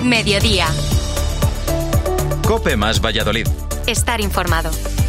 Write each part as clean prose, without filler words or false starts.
Mediodía. COPE más Valladolid. Estar informado.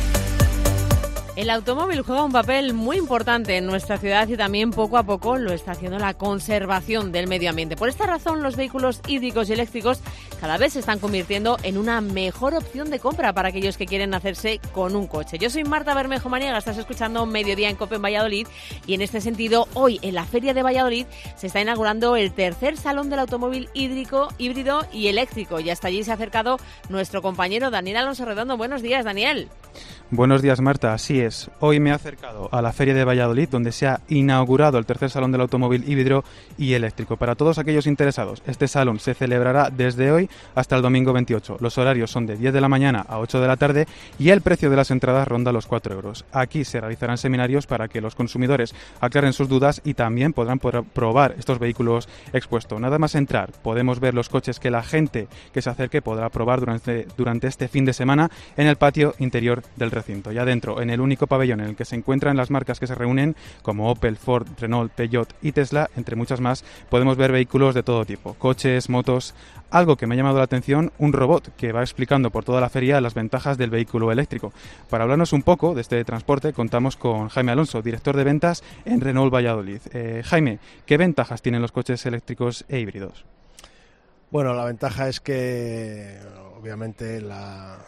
El automóvil juega un papel muy importante en nuestra ciudad y también poco a poco lo está haciendo la conservación del medio ambiente. Por esta razón, los vehículos hídricos y eléctricos cada vez se están convirtiendo en una mejor opción de compra para aquellos que quieren hacerse con un coche. Yo soy Marta Bermejo Maniaga, estás escuchando Mediodía en COPE en Valladolid y en este sentido, hoy en la Feria de Valladolid se está inaugurando el tercer Salón del Automóvil Hídrico, Híbrido y Eléctrico y hasta allí se ha acercado nuestro compañero Daniel Alonso Redondo. Buenos días, Daniel. Buenos días, Marta. Así es. Hoy me he acercado a la Feria de Valladolid, donde se ha inaugurado el tercer Salón del Automóvil Híbrido y Eléctrico. Para todos aquellos interesados, este salón se celebrará desde hoy hasta el domingo 28. Los horarios son de 10 de la mañana a 8 de la tarde y el precio de las entradas ronda los 4 euros. Aquí se realizarán seminarios para que los consumidores aclaren sus dudas y también podrán probar estos vehículos expuestos. Nada más entrar, podemos ver los coches que la gente que se acerque podrá probar durante este fin de semana en el patio interior del recinto. Ya dentro, en el único pabellón en el que se encuentran las marcas que se reúnen, como Opel, Ford, Renault, Peugeot y Tesla, entre muchas más, podemos ver vehículos de todo tipo, coches, motos. Algo que me ha llamado la atención, un robot que va explicando por toda la feria las ventajas del vehículo eléctrico. Para hablarnos un poco de este transporte, contamos con Jaime Alonso, director de ventas en Renault Valladolid. Jaime, ¿qué ventajas tienen los coches eléctricos e híbridos? Bueno, la ventaja es que, obviamente, el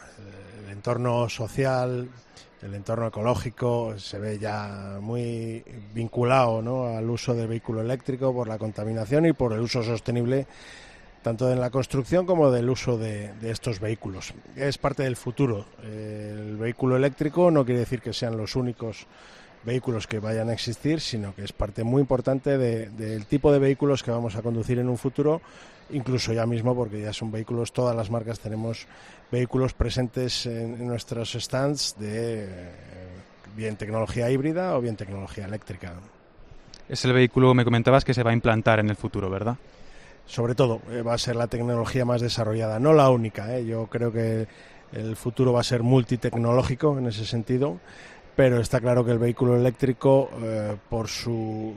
entorno social, el entorno ecológico se ve ya muy vinculado, ¿no?, al uso del vehículo eléctrico por la contaminación y por el uso sostenible tanto en la construcción como del uso de estos vehículos. Es parte del futuro. El vehículo eléctrico no quiere decir que sean los únicos vehículos que vayan a existir, sino que es parte muy importante del tipo de vehículos que vamos a conducir en un futuro, incluso ya mismo, porque ya son vehículos, todas las marcas tenemos vehículos presentes en nuestros stands de bien tecnología híbrida o bien tecnología eléctrica. Es el vehículo, me comentabas, que se va a implantar en el futuro, ¿verdad? Sobre todo, va a ser la tecnología más desarrollada, no la única, Yo creo que el futuro va a ser multitecnológico en ese sentido, pero está claro que el vehículo eléctrico, por sus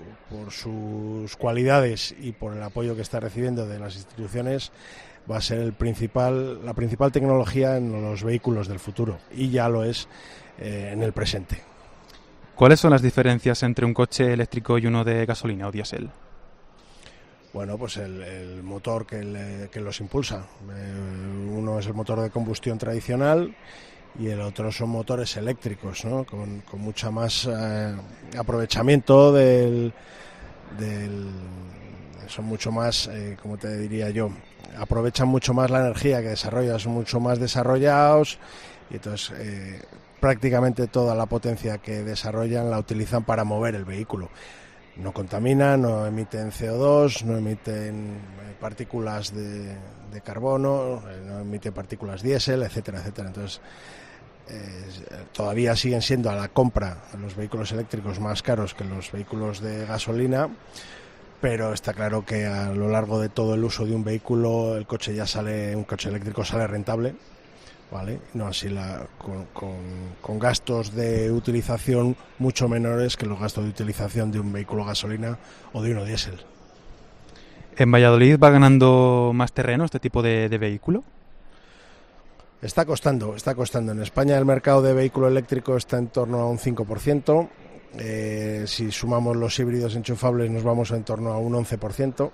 cualidades y por el apoyo que está recibiendo de las instituciones, va a ser la principal tecnología en los vehículos del futuro, y ya lo es en el presente. ¿Cuáles son las diferencias entre un coche eléctrico y uno de gasolina o diésel? Bueno, pues el motor que los impulsa. Uno es el motor de combustión tradicional y el otro son motores eléctricos, ¿no?, con mucha más aprovechamiento son mucho más, como te diría yo, aprovechan mucho más la energía que desarrollan, son mucho más desarrollados y entonces prácticamente toda la potencia que desarrollan la utilizan para mover el vehículo. No contaminan, no emiten CO2, no emiten partículas de carbono, no emiten partículas diésel, etcétera, etcétera. Entonces, todavía siguen siendo a la compra los vehículos eléctricos más caros que los vehículos de gasolina, pero está claro que a lo largo de todo el uso de un vehículo, un coche eléctrico sale rentable, ¿vale? No así con gastos de utilización mucho menores que los gastos de utilización de un vehículo gasolina o de uno diésel. ¿En Valladolid va ganando más terreno este tipo de vehículo? Está costando. En España el mercado de vehículo eléctrico está en torno a un 5%. Si sumamos los híbridos enchufables nos vamos en torno a un 11%.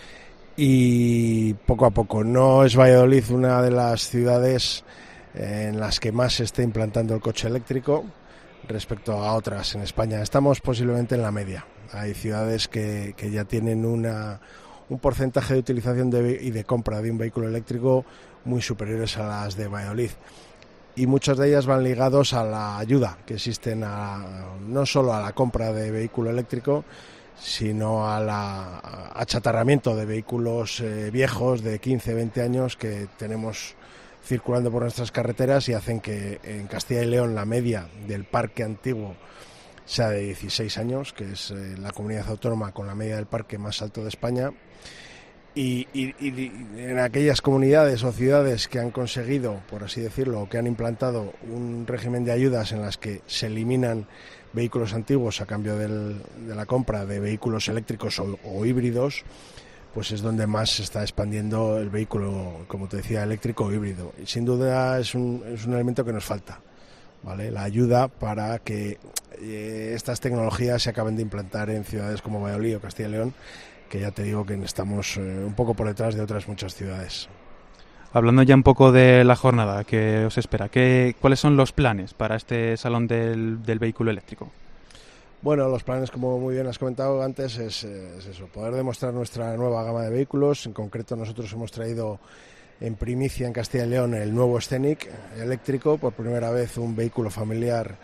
Y poco a poco. No es Valladolid una de las ciudades en las que más se está implantando el coche eléctrico respecto a otras en España. Estamos posiblemente en la media. Hay ciudades que ya tienen un porcentaje de utilización y de compra de un vehículo eléctrico muy superiores a las de Valladolid. Y muchas de ellas van ligados a la ayuda que existen no solo a la compra de vehículo eléctrico, sino al achatarramiento de vehículos viejos de 15, 20 años que tenemos circulando por nuestras carreteras y hacen que en Castilla y León la media del parque antiguo sea de 16 años, que es la comunidad autónoma con la media del parque más alto de España. Y en aquellas comunidades o ciudades que han conseguido, por así decirlo, o que han implantado un régimen de ayudas en las que se eliminan vehículos antiguos a cambio de la compra de vehículos eléctricos o híbridos, pues es donde más se está expandiendo el vehículo, como te decía, eléctrico o híbrido. Y sin duda es un elemento que nos falta, ¿vale? La ayuda para que estas tecnologías se acaben de implantar en ciudades como Valladolid o Castilla y León, que ya te digo que estamos un poco por detrás de otras muchas ciudades. Hablando ya un poco de la jornada que os espera, ¿cuáles son los planes para este Salón del Vehículo Eléctrico? Bueno, los planes, como muy bien has comentado antes, es eso, poder demostrar nuestra nueva gama de vehículos. En concreto, nosotros hemos traído en primicia en Castilla y León el nuevo Scenic eléctrico. Por primera vez un vehículo familiar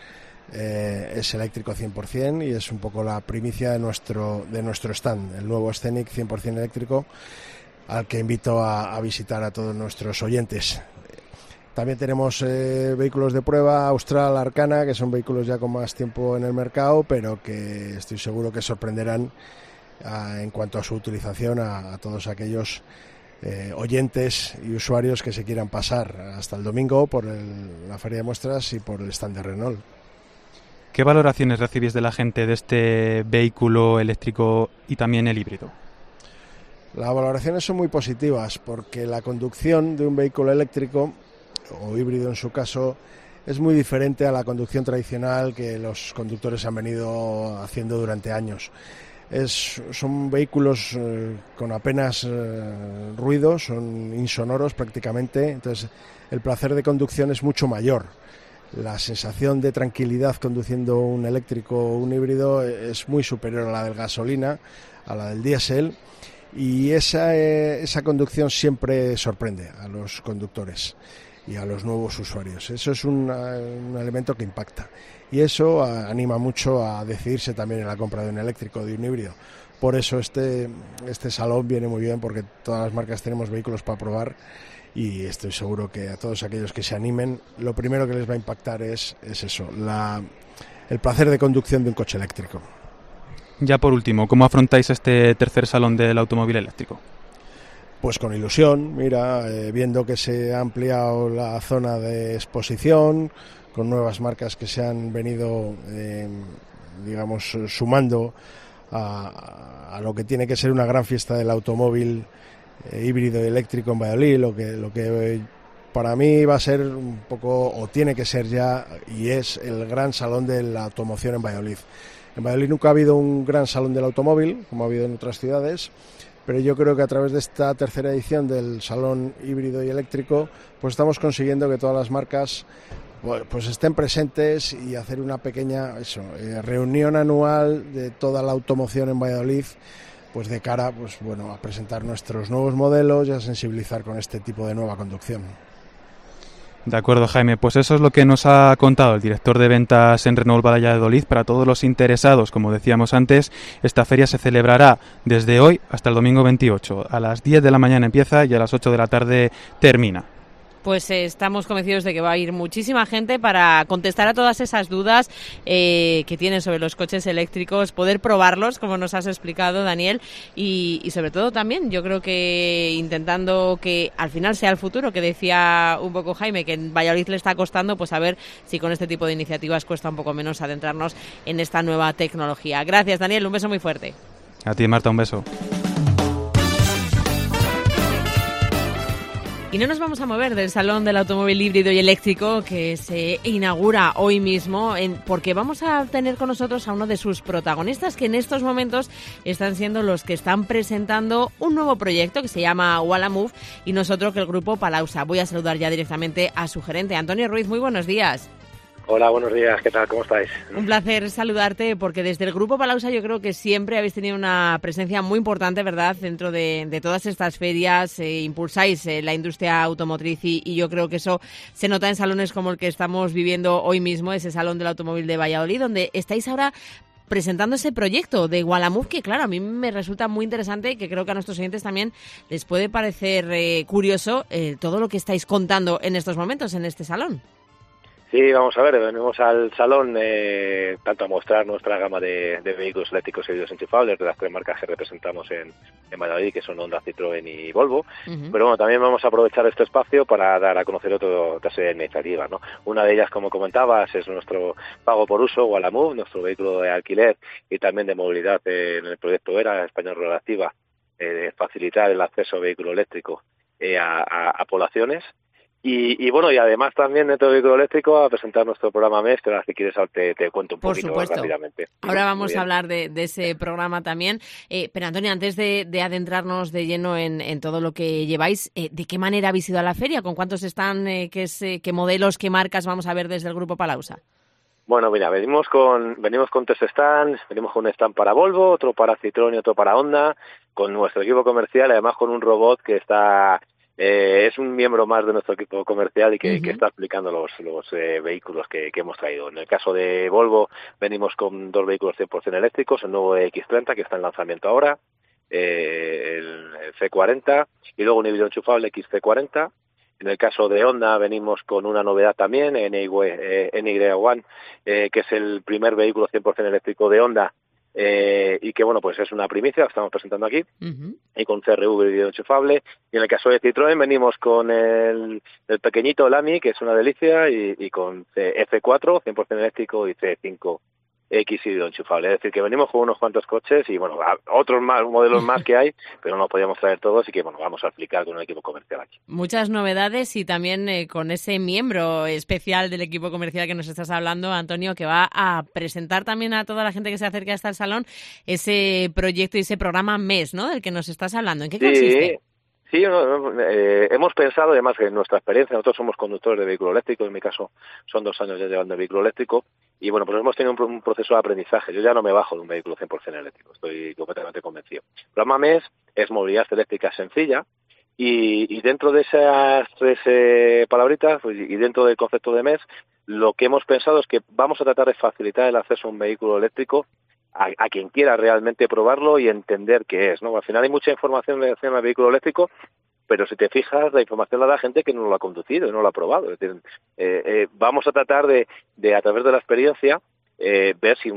es eléctrico 100% y es un poco la primicia de nuestro stand, el nuevo Scenic 100% eléctrico, al que invito a visitar a todos nuestros oyentes. También tenemos vehículos de prueba Austral, Arcana, que son vehículos ya con más tiempo en el mercado, pero que estoy seguro que sorprenderán en cuanto a su utilización a todos aquellos oyentes y usuarios que se quieran pasar hasta el domingo por la feria de muestras y por el stand de Renault. ¿Qué valoraciones recibís de la gente de este vehículo eléctrico y también el híbrido? Las valoraciones son muy positivas porque la conducción de un vehículo eléctrico o híbrido en su caso es muy diferente a la conducción tradicional que los conductores han venido haciendo durante años. Son vehículos con apenas ruido, son insonoros prácticamente, entonces el placer de conducción es mucho mayor. La sensación de tranquilidad conduciendo un eléctrico o un híbrido es muy superior a la del gasolina, a la del diésel, y esa conducción siempre sorprende a los conductores y a los nuevos usuarios. Eso es un elemento que impacta y eso anima mucho a decidirse también en la compra de un eléctrico o de un híbrido. Por eso este salón viene muy bien, porque todas las marcas tenemos vehículos para probar y estoy seguro que a todos aquellos que se animen, lo primero que les va a impactar es eso, el placer de conducción de un coche eléctrico. Ya por último, ¿cómo afrontáis este tercer salón del automóvil eléctrico? Pues con ilusión, viendo que se ha ampliado la zona de exposición, con nuevas marcas que se han venido, sumando a lo que tiene que ser una gran fiesta del automóvil híbrido y eléctrico en Valladolid, lo que para mí va a ser un poco, o tiene que ser ya, y es el gran salón de la automoción en Valladolid. En Valladolid nunca ha habido un gran salón del automóvil, como ha habido en otras ciudades, pero yo creo que a través de esta tercera edición del salón híbrido y eléctrico, pues estamos consiguiendo que todas las marcas pues estén presentes y hacer una pequeña reunión anual de toda la automoción en Valladolid, pues de cara a presentar nuestros nuevos modelos y a sensibilizar con este tipo de nueva conducción. De acuerdo, Jaime, pues eso es lo que nos ha contado el director de ventas en Renault Valladolid. Para todos los interesados, como decíamos antes, esta feria se celebrará desde hoy hasta el domingo 28. A las 10 de la mañana empieza y a las 8 de la tarde termina. Pues estamos convencidos de que va a ir muchísima gente para contestar a todas esas dudas que tienen sobre los coches eléctricos, poder probarlos, como nos has explicado, Daniel, y sobre todo también, yo creo que intentando que al final sea el futuro, que decía un poco Jaime, que en Valladolid le está costando, pues a ver si con este tipo de iniciativas cuesta un poco menos adentrarnos en esta nueva tecnología. Gracias, Daniel, un beso muy fuerte. A ti, Marta, un beso. Y no nos vamos a mover del Salón del Automóvil Híbrido y Eléctrico que se inaugura hoy mismo, porque vamos a tener con nosotros a uno de sus protagonistas, que en estos momentos están siendo los que están presentando un nuevo proyecto que se llama Walla Move, y nosotros que el grupo Palausa. Voy a saludar ya directamente a su gerente, Antonio Ruiz. Muy buenos días. Hola, buenos días, ¿qué tal? ¿Cómo estáis? Un placer saludarte, porque desde el Grupo Palausa yo creo que siempre habéis tenido una presencia muy importante, ¿verdad?, dentro de todas estas ferias. Impulsáis la industria automotriz y yo creo que eso se nota en salones como el que estamos viviendo hoy mismo, ese Salón del Automóvil de Valladolid, donde estáis ahora presentando ese proyecto de Walla Move, que claro, a mí me resulta muy interesante y que creo que a nuestros oyentes también les puede parecer curioso todo lo que estáis contando en estos momentos en este salón. Sí, vamos a ver, venimos al salón tanto a mostrar nuestra gama de vehículos eléctricos y híbridos enchufables de las tres marcas que representamos en Valladolid, que son Honda, Citroën y Volvo. Pero bueno, también vamos a aprovechar este espacio para dar a conocer otra serie de iniciativas, ¿no? Una de ellas, como comentabas, es nuestro pago por uso, Walla Move, nuestro vehículo de alquiler y también de movilidad en el proyecto ERA, España Rural Activa, facilitar el acceso a vehículo eléctrico a poblaciones. Y bueno, y además también dentro del vehículo eléctrico a presentar nuestro programa MES, que si quieres te cuento un poquito rápidamente. Ahora vamos a hablar de ese programa también. Pero Antonio, antes de adentrarnos de lleno en todo lo que lleváis, ¿de qué manera habéis ido a la feria? ¿Con cuántos están? ¿Qué modelos, qué marcas vamos a ver desde el Grupo Palausa? Bueno, mira, venimos con 3 stands, venimos con un stand para Volvo, otro para Citroën y otro para Honda, con nuestro equipo comercial, además con un robot que está... es un miembro más de nuestro equipo comercial y que está explicando los vehículos que hemos traído. En el caso de Volvo venimos con 2 vehículos 100% eléctricos, el nuevo X30 que está en lanzamiento ahora, el C40 y luego un híbrido enchufable XC40. En el caso de Honda venimos con una novedad también, NY1, que es el primer vehículo 100% eléctrico de Honda, y que bueno, pues es una primicia, la estamos presentando aquí, y con CRV híbrido enchufable. Y en el caso de Citroën venimos con el pequeñito Lamy, que es una delicia, y con F4 100% eléctrico y C5 X híbrido enchufable. Es decir, que venimos con unos cuantos coches y bueno, otros más modelos más que hay, pero no podíamos traer todos y que bueno, vamos a explicar con un equipo comercial aquí. Muchas novedades y también con ese miembro especial del equipo comercial que nos estás hablando, Antonio, que va a presentar también a toda la gente que se acerque hasta el salón ese proyecto y ese programa MES, ¿no?, del que nos estás hablando. ¿En qué consiste? Sí, hemos pensado, además que en nuestra experiencia, nosotros somos conductores de vehículo eléctrico, en mi caso son 2 años ya llevando el vehículo eléctrico, y bueno, pues hemos tenido un proceso de aprendizaje. Yo ya no me bajo de un vehículo 100% eléctrico, estoy completamente convencido. El programa MES es movilidad eléctrica sencilla, y dentro de esas 3 palabritas, pues, y dentro del concepto de MES, lo que hemos pensado es que vamos a tratar de facilitar el acceso a un vehículo eléctrico a quien quiera realmente probarlo y entender qué es, ¿no? Al final hay mucha información en relación al vehículo eléctrico, pero si te fijas, la información la da gente que no lo ha conducido y no lo ha probado. Es decir, vamos a tratar de a través de la experiencia, ver si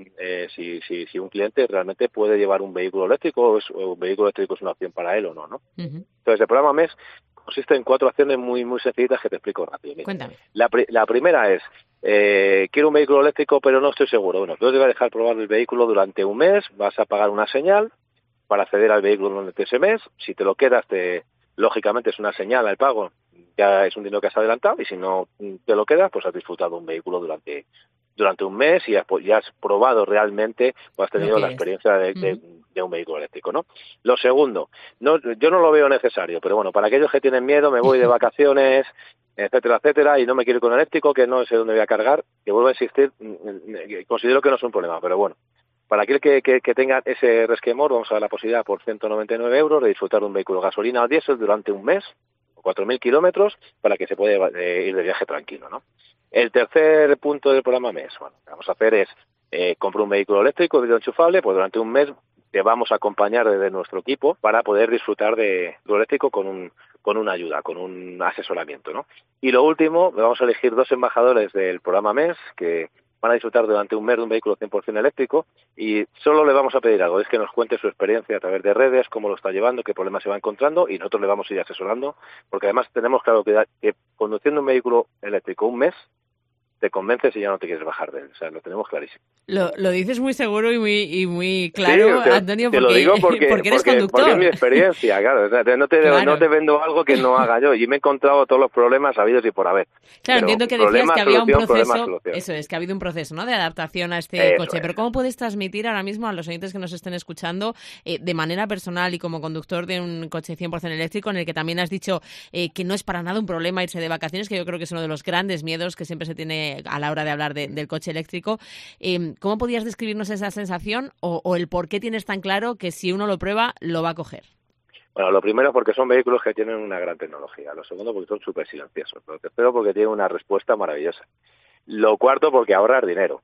un cliente realmente puede llevar un vehículo eléctrico o un vehículo eléctrico es una opción para él o no, ¿no? Entonces, el programa MES consiste en 4 acciones muy sencillitas que te explico rápido. Mira, cuéntame. La primera es, quiero un vehículo eléctrico pero no estoy seguro. Bueno, tú te vas a dejar probar el vehículo durante un mes, vas a pagar una señal para acceder al vehículo durante ese mes. Si te lo quedas, lógicamente es una señal al pago, ya es un dinero que has adelantado, y si no te lo quedas, pues has disfrutado un vehículo durante un mes y ya has probado realmente o has tenido la experiencia de un vehículo eléctrico, ¿no? Lo segundo, yo no lo veo necesario, pero bueno, para aquellos que tienen miedo, me voy de vacaciones, etcétera, y no me quiero ir con eléctrico, que no sé dónde voy a cargar, que vuelvo a insistir, considero que no es un problema, pero bueno, para aquel que tenga ese resquemor, vamos a dar la posibilidad por 199 euros de disfrutar de un vehículo gasolina o diésel durante un mes, o 4.000 kilómetros, para que se pueda ir de viaje tranquilo, ¿no? El tercer punto del programa MES, bueno, lo que vamos a hacer es, compro un vehículo eléctrico, híbrido enchufable, pues durante un mes te vamos a acompañar desde nuestro equipo para poder disfrutar de lo eléctrico con una ayuda, con un asesoramiento, ¿no? Y lo último, vamos a elegir 2 embajadores del programa MES que van a disfrutar durante un mes de un vehículo 100% eléctrico, y solo le vamos a pedir algo, es que nos cuente su experiencia a través de redes, cómo lo está llevando, qué problemas se va encontrando, y nosotros le vamos a ir asesorando, porque además tenemos claro que conduciendo un vehículo eléctrico un mes, te convences y ya no te quieres bajar de él. O sea, lo tenemos clarísimo. Lo dices muy seguro y muy claro, sí, Antonio, te lo digo porque eres conductor. Porque es mi experiencia, claro. O sea, no te vendo algo que no haga yo. Y me he encontrado todos los problemas habidos y por haber. Claro, entiendo que decías que había un proceso, eso es, que ha habido un proceso, ¿no?, de adaptación a este coche. Pero ¿cómo puedes transmitir ahora mismo a los oyentes que nos estén escuchando, de manera personal y como conductor de un coche 100% eléctrico, en el que también has dicho que no es para nada un problema irse de vacaciones, que yo creo que es uno de los grandes miedos que siempre se tiene a la hora de hablar del coche eléctrico? ¿Cómo podías describirnos esa sensación o el por qué tienes tan claro que si uno lo prueba, lo va a coger? Bueno, lo primero porque son vehículos que tienen una gran tecnología. Lo segundo porque son súper silenciosos. Lo tercero porque tienen una respuesta maravillosa. Lo cuarto porque ahorrar dinero.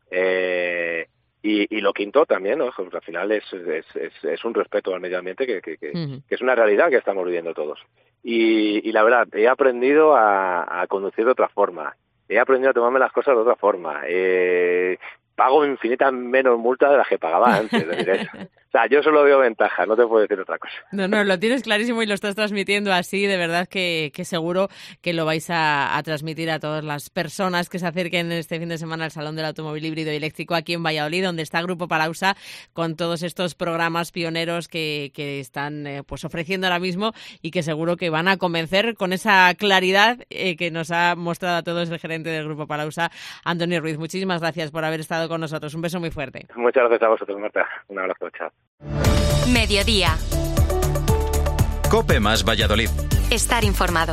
Y lo quinto también, ¿no? Pues al final es un respeto al medio ambiente que es una realidad que estamos viviendo todos. Y la verdad, he aprendido a conducir de otra forma. He aprendido a tomarme las cosas de otra forma. Pago infinita menos multa de las que pagaba antes. Es decir, O sea, yo solo veo ventaja, no te puedo decir otra cosa. No, lo tienes clarísimo y lo estás transmitiendo así, de verdad que seguro que lo vais a transmitir a todas las personas que se acerquen este fin de semana al Salón del Automóvil Híbrido y Eléctrico aquí en Valladolid, donde está Grupo Palausa con todos estos programas pioneros que están pues ofreciendo ahora mismo y que seguro que van a convencer con esa claridad que nos ha mostrado a todos el gerente del Grupo Palausa, Antonio Ruiz. Muchísimas gracias por haber estado con nosotros. Un beso muy fuerte. Muchas gracias a vosotros, Marta. Un abrazo, chao. Mediodía. COPE más Valladolid. Estar informado.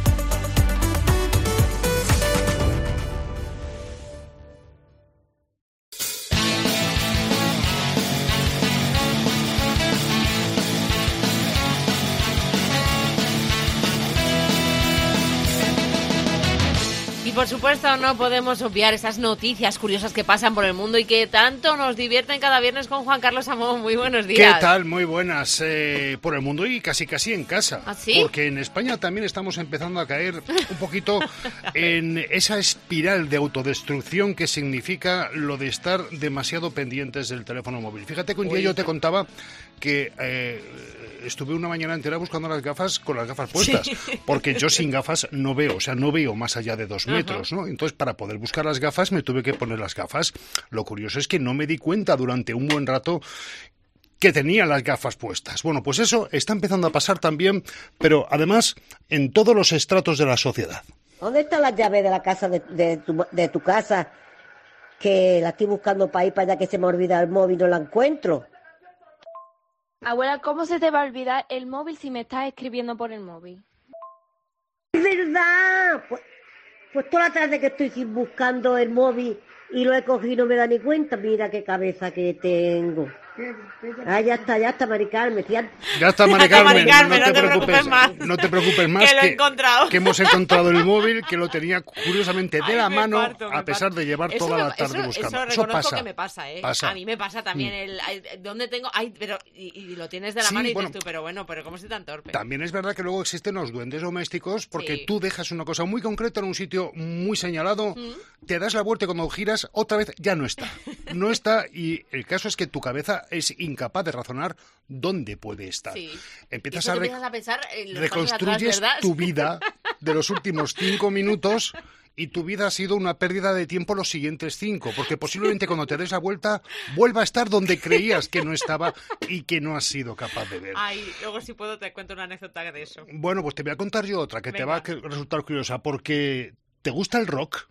Y por supuesto no podemos obviar esas noticias curiosas que pasan por el mundo y que tanto nos divierten cada viernes con Juan Carlos Amón. Muy buenos días. ¿Qué tal? Muy buenas. Por el mundo y casi en casa. ¿Ah, sí? Porque en España también estamos empezando a caer un poquito en esa espiral de autodestrucción que significa lo de estar demasiado pendientes del teléfono móvil. Fíjate que un día yo te contaba que estuve una mañana entera buscando las gafas con las gafas puestas, sí. Porque yo sin gafas no veo, o sea, no veo más allá de 2 metros, ¿no? Entonces, para poder buscar las gafas me tuve que poner las gafas. Lo curioso es que no me di cuenta durante un buen rato que tenía las gafas puestas. Bueno, pues eso está empezando a pasar también, pero además en todos los estratos de la sociedad. ¿Dónde está la llave de la casa de tu casa? Que la estoy buscando para ir para allá, que se me olvida el móvil, no la encuentro. Abuela, ¿cómo se te va a olvidar el móvil si me estás escribiendo por el móvil? ¡Es verdad! Pues toda la tarde que estoy buscando el móvil y lo he cogido y no me da ni cuenta. Mira qué cabeza que tengo. Ya está, Mari Carmen. Ya está, Mari Carmen, no te preocupes más. No te preocupes más, que lo he encontrado. Que hemos encontrado el móvil, que lo tenía curiosamente de la mano, a pesar de llevar toda la tarde buscando. Eso pasa. Que me pasa, ¿eh? Pasa. A mí me pasa también. ¿Dónde tengo? Pero y lo tienes de la mano y dices tú, pero ¿cómo soy tan torpe? También es verdad que luego existen los duendes domésticos, porque tú dejas una cosa muy concreta en un sitio muy señalado, te das la vuelta y cuando giras, otra vez ya no está. No está, y el caso es que tu cabeza es incapaz de razonar dónde puede estar. Sí. Empiezas a pensar reconstruyes atrás, tu vida de los últimos 5 minutos y tu vida ha sido una pérdida de tiempo los siguientes 5, porque posiblemente cuando te des la vuelta vuelva a estar donde creías que no estaba y que no has sido capaz de ver. Ay, luego si puedo te cuento una anécdota de eso. Bueno, pues te voy a contar yo otra que te va a resultar curiosa, porque ¿te gusta el rock?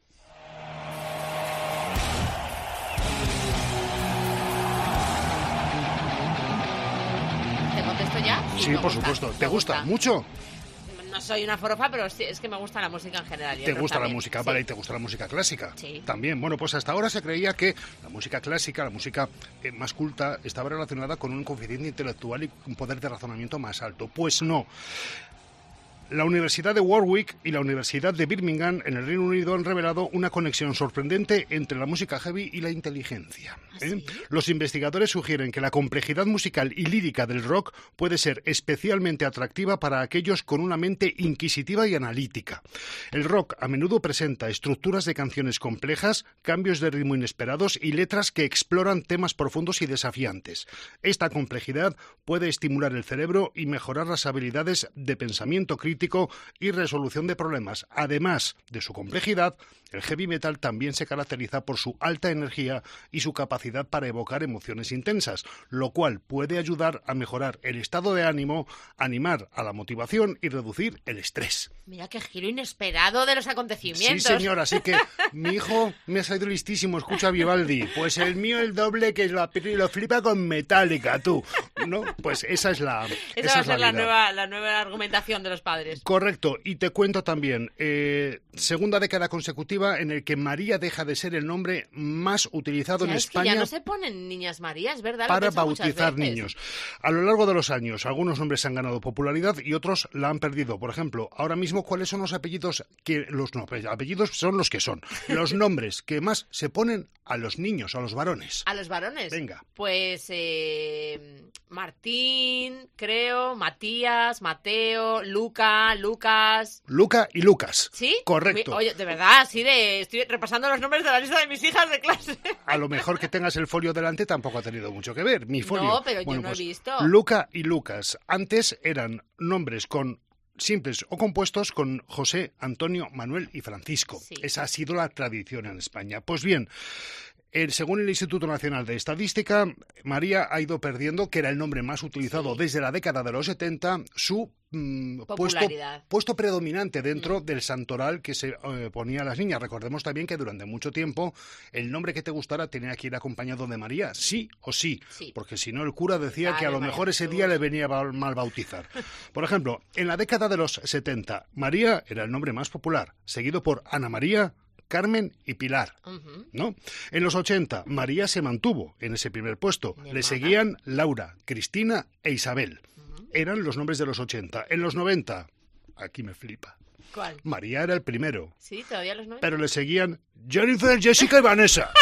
¿Ya? Sí, por supuesto. ¿Te gusta mucho? No soy una forofa, pero sí, es que me gusta la música en general. ¿Te gusta la música? Sí. Vale, ¿y te gusta la música clásica? Sí. También. Bueno, pues hasta ahora se creía que la música clásica, la música más culta, estaba relacionada con un coeficiente intelectual y un poder de razonamiento más alto. Pues no. La Universidad de Warwick y la Universidad de Birmingham en el Reino Unido han revelado una conexión sorprendente entre la música heavy y la inteligencia. ¿Sí? Los investigadores sugieren que la complejidad musical y lírica del rock puede ser especialmente atractiva para aquellos con una mente inquisitiva y analítica. El rock a menudo presenta estructuras de canciones complejas, cambios de ritmo inesperados y letras que exploran temas profundos y desafiantes. Esta complejidad puede estimular el cerebro y mejorar las habilidades de pensamiento crítico y resolución de problemas. Además de su complejidad, el heavy metal también se caracteriza por su alta energía y su capacidad para evocar emociones intensas, lo cual puede ayudar a mejorar el estado de ánimo, animar a la motivación y reducir el estrés. Mira qué giro inesperado de los acontecimientos. Sí, señor, así que mi hijo me ha salido listísimo, escucha a Vivaldi. Pues el mío el doble, que lo flipa con Metallica, tú. ¿No? Pues esa es la Esa va a ser la nueva argumentación de los padres. Correcto, y te cuento también, segunda década consecutiva en el que María deja de ser el nombre más utilizado en España. Que ya no se ponen niñas María, es verdad. Para bautizar niños. A lo largo de los años, algunos nombres han ganado popularidad y otros la han perdido. Por ejemplo, ahora mismo, ¿cuáles son los apellidos? Apellidos son los que son. Los nombres que más se ponen a los niños, a los varones. ¿A los varones? Venga. Pues Martín, creo, Matías, Mateo, Luca. Luca, Lucas... Luca y Lucas. ¿Sí? Correcto. Oye, de verdad, estoy repasando los nombres de la lista de mis hijas de clase. A lo mejor que tengas el folio delante tampoco ha tenido mucho que ver, mi folio. No, pero yo no he visto. Luca y Lucas. Antes eran nombres con simples o compuestos con José, Antonio, Manuel y Francisco. Sí. Esa ha sido la tradición en España. Pues bien, según el Instituto Nacional de Estadística, María ha ido perdiendo, que era el nombre más utilizado desde la década de los 70, su puesto predominante dentro del santoral que se ponía a las niñas. Recordemos también que durante mucho tiempo el nombre que te gustara tenía que ir acompañado de María, sí o sí, porque si no el cura decía que a lo mejor ese día le venía mal bautizar. Por ejemplo, en la década de los 70, María era el nombre más popular, seguido por Ana María, Carmen y Pilar, ¿no? En los 80, María se mantuvo en ese primer puesto. Le seguían Laura, Cristina e Isabel. Eran los nombres de los 80. En los 90, aquí me flipa. ¿Cuál? María era el primero. Sí, todavía los 90. Pero le seguían Jennifer, Jessica y Vanessa.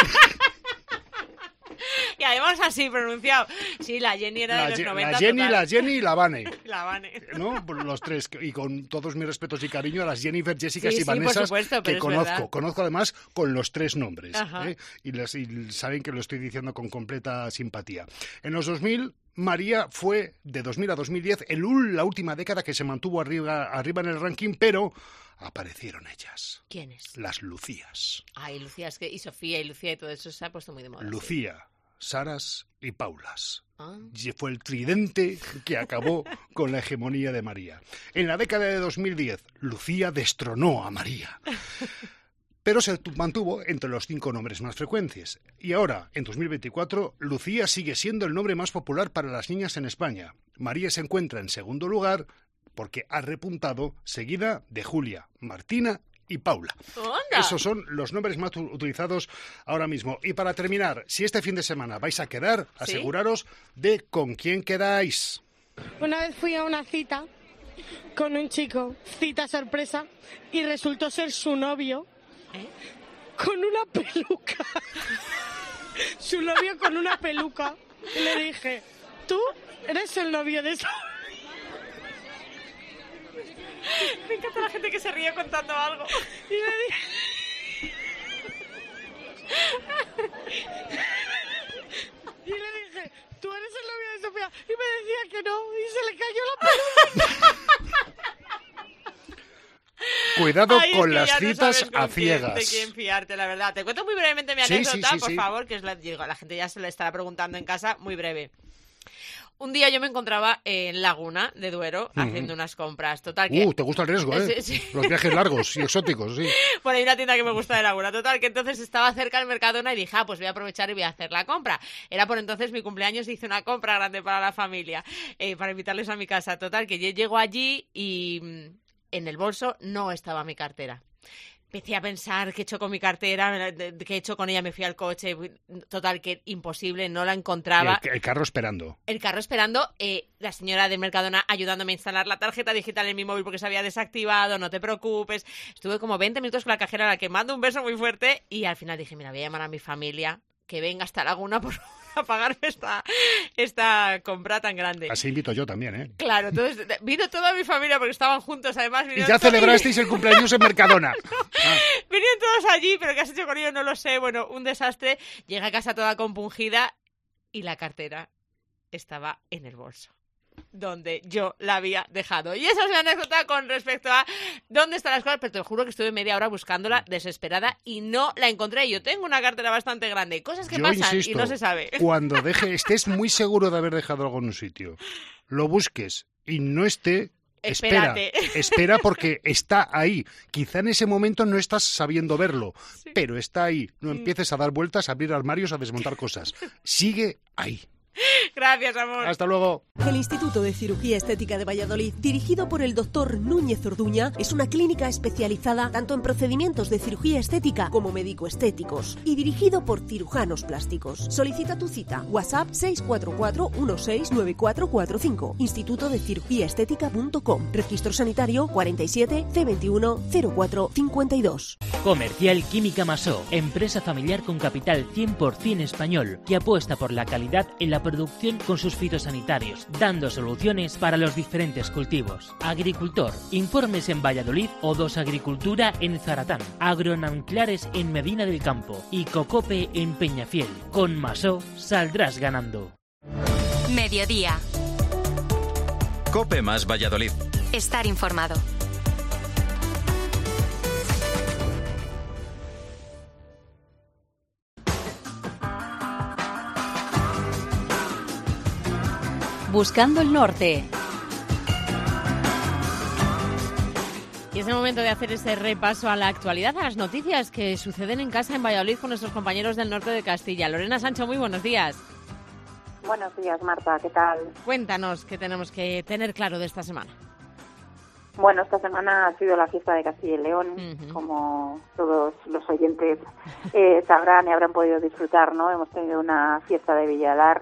Y además así pronunciado. Sí, la Jenny era de los 90. La Jenny y la Vane. La Vane. ¿No? Los tres. Y con todos mis respetos y cariño a las Jennifer, Jessica y Vanessa, por supuesto, que conozco. Conozco además con los tres nombres. Y saben que lo estoy diciendo con completa simpatía. En los 2000... María fue, de 2000 a 2010, la última década que se mantuvo arriba en el ranking, pero aparecieron ellas. ¿Quiénes? Las Lucías. Ay, Lucía, y Sofía y Lucía y todo eso se ha puesto muy de moda. Lucía, Saras y Paulas. Y fue el tridente que acabó con la hegemonía de María. En la década de 2010, Lucía destronó a María. Pero se mantuvo entre los 5 nombres más frecuentes. Y ahora, en 2024, Lucía sigue siendo el nombre más popular para las niñas en España. María se encuentra en segundo lugar porque ha repuntado, seguida de Julia, Martina y Paula. ¡Onda! Esos son los nombres más utilizados ahora mismo. Y para terminar, si este fin de semana vais a quedar, aseguraros de con quién quedáis. Una vez fui a una cita con un chico, cita sorpresa, y resultó ser su novio. Con una peluca. Su novio con una peluca. Y le dije, ¿tú eres el novio de esa? Me encanta la gente que se ríe contando algo. Y le dije, ¿tú eres el novio de Sofía? Y me decía que no. Y se le cayó la peluca. Cuidado con las citas a ciegas. De quién fiarte, la verdad. Te cuento muy brevemente mi anécdota, por favor, que es la gente ya se la estará preguntando en casa, muy breve. Un día yo me encontraba en Laguna de Duero haciendo unas compras. Total que... te gusta el riesgo, ¿eh? Sí. Los viajes largos y exóticos, sí. Bueno, hay una tienda que me gusta de Laguna. Total que entonces estaba cerca del Mercadona y dije, pues voy a aprovechar y voy a hacer la compra. Era por entonces mi cumpleaños y hice una compra grande para la familia, para invitarles a mi casa. Total que yo llego allí y... En el bolso no estaba mi cartera. Empecé a pensar qué he hecho con mi cartera, qué he hecho con ella, me fui al coche, total que imposible, no la encontraba. El carro esperando. El carro esperando, la señora del Mercadona ayudándome a instalar la tarjeta digital en mi móvil porque se había desactivado, no te preocupes. Estuve como 20 minutos con la cajera a la que mando un beso muy fuerte y al final dije, mira, voy a llamar a mi familia que venga hasta Laguna por a pagarme esta compra tan grande. Así invito yo también, ¿eh? Claro, entonces vino toda mi familia porque estaban juntos, además. Y ya celebrasteis el cumpleaños en Mercadona. Vinieron todos allí, pero ¿qué has hecho con ellos? No lo sé. Bueno, un desastre. Llegué a casa toda compungida y la cartera estaba en el bolso donde yo la había dejado. Y esa es mi anécdota con respecto a dónde están las cosas, pero te juro que estuve media hora buscándola desesperada y no la encontré. Yo tengo una cartera bastante grande. Cosas que pasan y no se sabe. Cuando estés muy seguro de haber dejado algo en un sitio, lo busques y no esté... Espera porque está ahí. Quizá en ese momento no estás sabiendo verlo, pero está ahí. No empieces a dar vueltas, a abrir armarios, a desmontar cosas. Sigue ahí. Gracias, amor. Hasta luego. El Instituto de Cirugía Estética de Valladolid, dirigido por el Dr. Núñez Orduña, es una clínica especializada tanto en procedimientos de cirugía estética como médico-estéticos y dirigido por cirujanos plásticos. Solicita tu cita. WhatsApp 644-169445. Instituto de Cirugía Estética.com. Registro sanitario 47 C21 0452. Comercial Química Masó, empresa familiar con capital 100% español que apuesta por la calidad en la producción con sus fitosanitarios, dando soluciones para los diferentes cultivos. Agricultor, informes en Valladolid o Dos Agricultura en Zaratán, Agronanclares en Medina del Campo y Cocope en Peñafiel. Con Masó saldrás ganando. Mediodía. Cope más Valladolid. Estar informado. Buscando el norte. Y es el momento de hacer ese repaso a la actualidad, a las noticias que suceden en casa en Valladolid con nuestros compañeros del norte de Castilla. Lorena Sancho, muy buenos días. Buenos días, Marta, ¿qué tal? Cuéntanos qué tenemos que tener claro de esta semana. Bueno, esta semana ha sido la fiesta de Castilla y León, como todos los oyentes sabrán y habrán podido disfrutar, ¿no? Hemos tenido una fiesta de Villalar,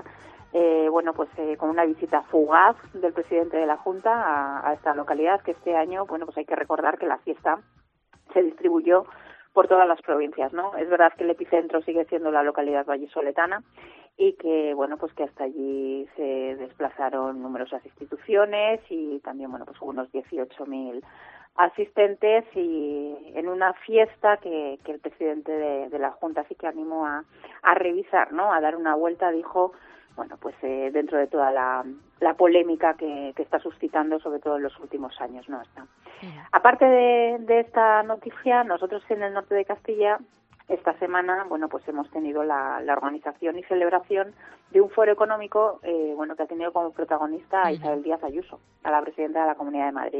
con una visita fugaz del presidente de la Junta a esta localidad, que este año, hay que recordar que la fiesta se distribuyó por todas las provincias, ¿no? Es verdad que el epicentro sigue siendo la localidad vallisoletana y que, que hasta allí se desplazaron numerosas instituciones y también, unos 18.000 asistentes, y en una fiesta que el presidente de la Junta sí que animó a revisar, ¿no? A dar una vuelta, dijo, dentro de toda la polémica que está suscitando, sobre todo en los últimos años, ¿no? Aparte de esta noticia, nosotros en el norte de Castilla, esta semana, hemos tenido la organización y celebración de un foro económico, que ha tenido como protagonista a Isabel Díaz Ayuso, a la presidenta de la Comunidad de Madrid.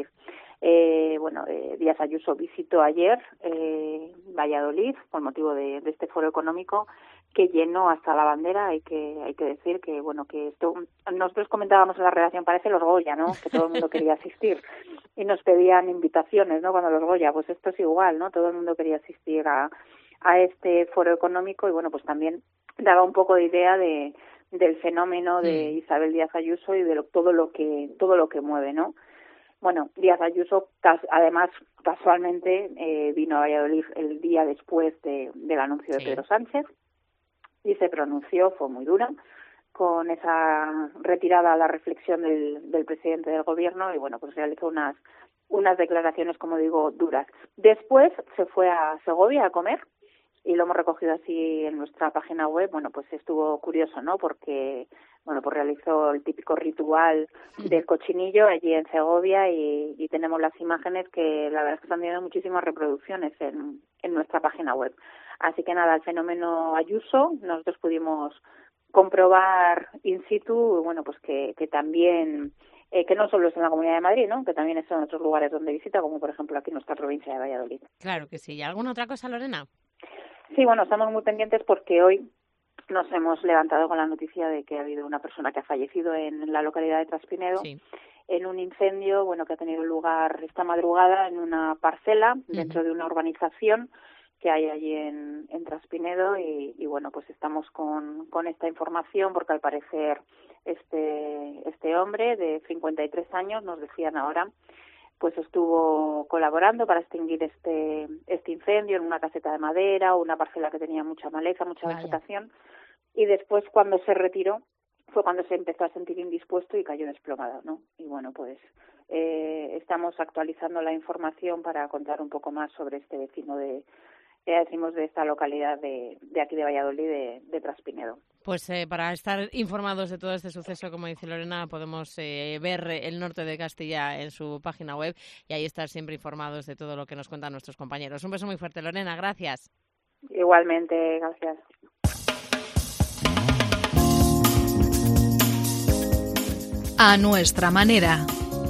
Díaz Ayuso visitó ayer Valladolid por motivo de este foro económico, que llenó hasta la bandera. Hay que decir que esto, nosotros comentábamos en la redacción, parece los Goya, ¿no? Que todo el mundo quería asistir y nos pedían invitaciones, ¿no? Cuando los Goya, pues esto es igual, ¿no? Todo el mundo quería asistir a este foro económico, y también daba un poco de idea del fenómeno de Isabel Díaz Ayuso y de todo lo que mueve, ¿no? Bueno, Díaz Ayuso, además, casualmente vino a Valladolid el día después del anuncio de Pedro Sánchez y se pronunció, fue muy dura, con esa retirada a la reflexión del presidente del gobierno, y realizó unas declaraciones, como digo, duras. Después se fue a Segovia a comer, y lo hemos recogido así en nuestra página web. Estuvo curioso, ¿no? Porque realizó el típico ritual del cochinillo allí en Segovia, y tenemos las imágenes que la verdad es que están teniendo muchísimas reproducciones en nuestra página web. Así que nada, el fenómeno Ayuso, nosotros pudimos comprobar in situ, que también, que no solo es en la Comunidad de Madrid, ¿no? Que también es en otros lugares donde visita, como por ejemplo aquí en nuestra provincia de Valladolid. Claro que sí. ¿Y alguna otra cosa, Lorena? Sí, estamos muy pendientes porque hoy nos hemos levantado con la noticia de que ha habido una persona que ha fallecido en la localidad de Traspinedo, en un incendio, que ha tenido lugar esta madrugada en una parcela dentro de una urbanización que hay allí en Traspinedo, y estamos con esta información porque al parecer este hombre de 53 años, nos decían ahora, estuvo colaborando para extinguir este incendio en una caseta de madera o una parcela que tenía mucha maleza, mucha vegetación, y después cuando se retiró fue cuando se empezó a sentir indispuesto y cayó desplomado, ¿no? Y estamos actualizando la información para contar un poco más sobre este vecino de esta localidad de aquí de Valladolid, de Traspinedo. Pues para estar informados de todo este suceso, como dice Lorena, podemos ver el norte de Castilla en su página web y ahí estar siempre informados de todo lo que nos cuentan nuestros compañeros. Un beso muy fuerte, Lorena, gracias. Igualmente, gracias. A nuestra manera.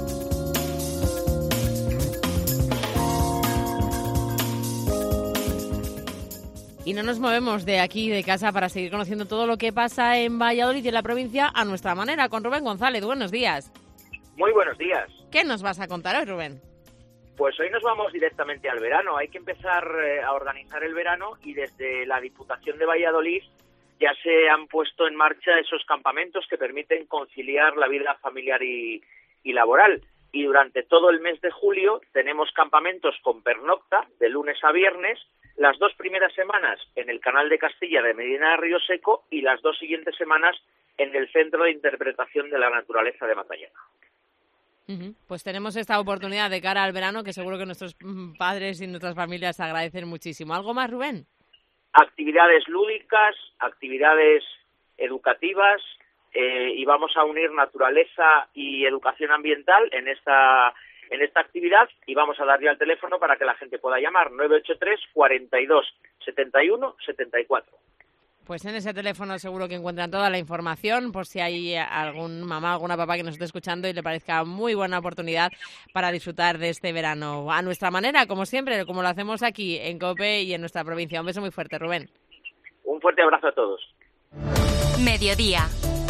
Y no nos movemos de aquí, de casa, para seguir conociendo todo lo que pasa en Valladolid y en la provincia a nuestra manera, con Rubén González. Buenos días. Muy buenos días. ¿Qué nos vas a contar hoy, Rubén? Pues hoy nos vamos directamente al verano. Hay que empezar a organizar el verano, y desde la Diputación de Valladolid ya se han puesto en marcha esos campamentos que permiten conciliar la vida familiar y laboral. Y durante todo el mes de julio tenemos campamentos con pernocta de lunes a viernes, las 2 primeras semanas en el Canal de Castilla de Medina de Río Seco y las 2 siguientes semanas en el Centro de Interpretación de la Naturaleza de Matallana. Pues tenemos esta oportunidad de cara al verano que seguro que nuestros padres y nuestras familias agradecen muchísimo. ¿Algo más, Rubén? Actividades lúdicas, actividades educativas, y vamos a unir naturaleza y educación ambiental en esta actividad, y vamos a dar ya el teléfono para que la gente pueda llamar, 983 42 71 74. Pues en ese teléfono seguro que encuentran toda la información por si hay algún mamá, alguna papá que nos esté escuchando y le parezca muy buena oportunidad para disfrutar de este verano a nuestra manera, como siempre, como lo hacemos aquí en COPE y en nuestra provincia. Un beso muy fuerte, Rubén. Un fuerte abrazo a todos. Mediodía.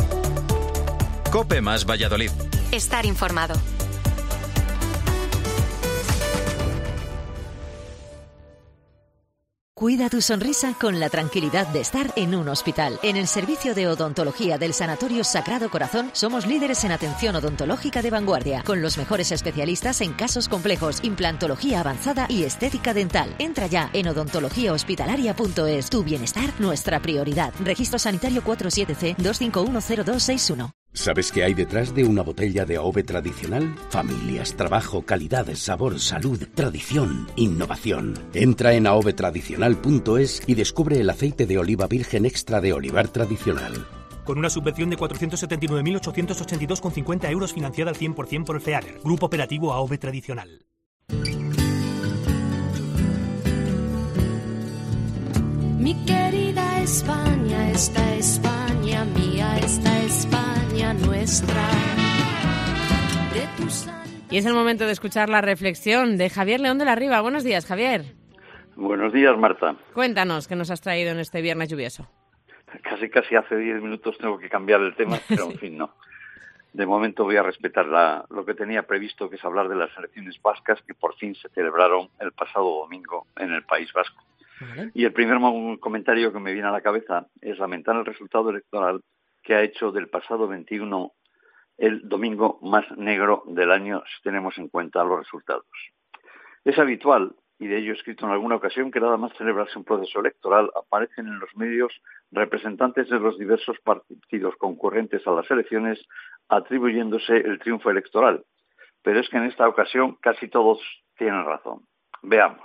COPE más Valladolid. Estar informado. Cuida tu sonrisa con la tranquilidad de estar en un hospital. En el servicio de odontología del Sanatorio Sagrado Corazón somos líderes en atención odontológica de vanguardia, con los mejores especialistas en casos complejos, implantología avanzada y estética dental. Entra ya en odontologiahospitalaria.es. Tu bienestar, nuestra prioridad. Registro sanitario 47C 2510261. ¿Sabes qué hay detrás de una botella de AOVE tradicional? Familias, trabajo, calidad, sabor, salud, tradición, innovación. Entra en aovetradicional.es y descubre el aceite de oliva virgen extra de olivar tradicional. Con una subvención de 479.882,50 euros financiada al 100% por el FEADER, Grupo Operativo AOVE Tradicional. Mi querida España, esta España mía, esta España nuestra. Y es el momento de escuchar la reflexión de Javier León de la Riva. Buenos días, Javier. Buenos días, Marta. Cuéntanos qué nos has traído en este viernes lluvioso. Casi hace 10 minutos tengo que cambiar el tema, pero en fin, no. De momento voy a respetar lo que tenía previsto, que es hablar de las elecciones vascas que por fin se celebraron el pasado domingo en el País Vasco. Vale. Y el primer comentario que me viene a la cabeza es lamentar el resultado electoral que ha hecho del pasado 21 el domingo más negro del año, si tenemos en cuenta los resultados. Es habitual, y de ello he escrito en alguna ocasión, que nada más celebrarse un proceso electoral aparecen en los medios representantes de los diversos partidos concurrentes a las elecciones atribuyéndose el triunfo electoral. Pero es que en esta ocasión casi todos tienen razón. Veamos.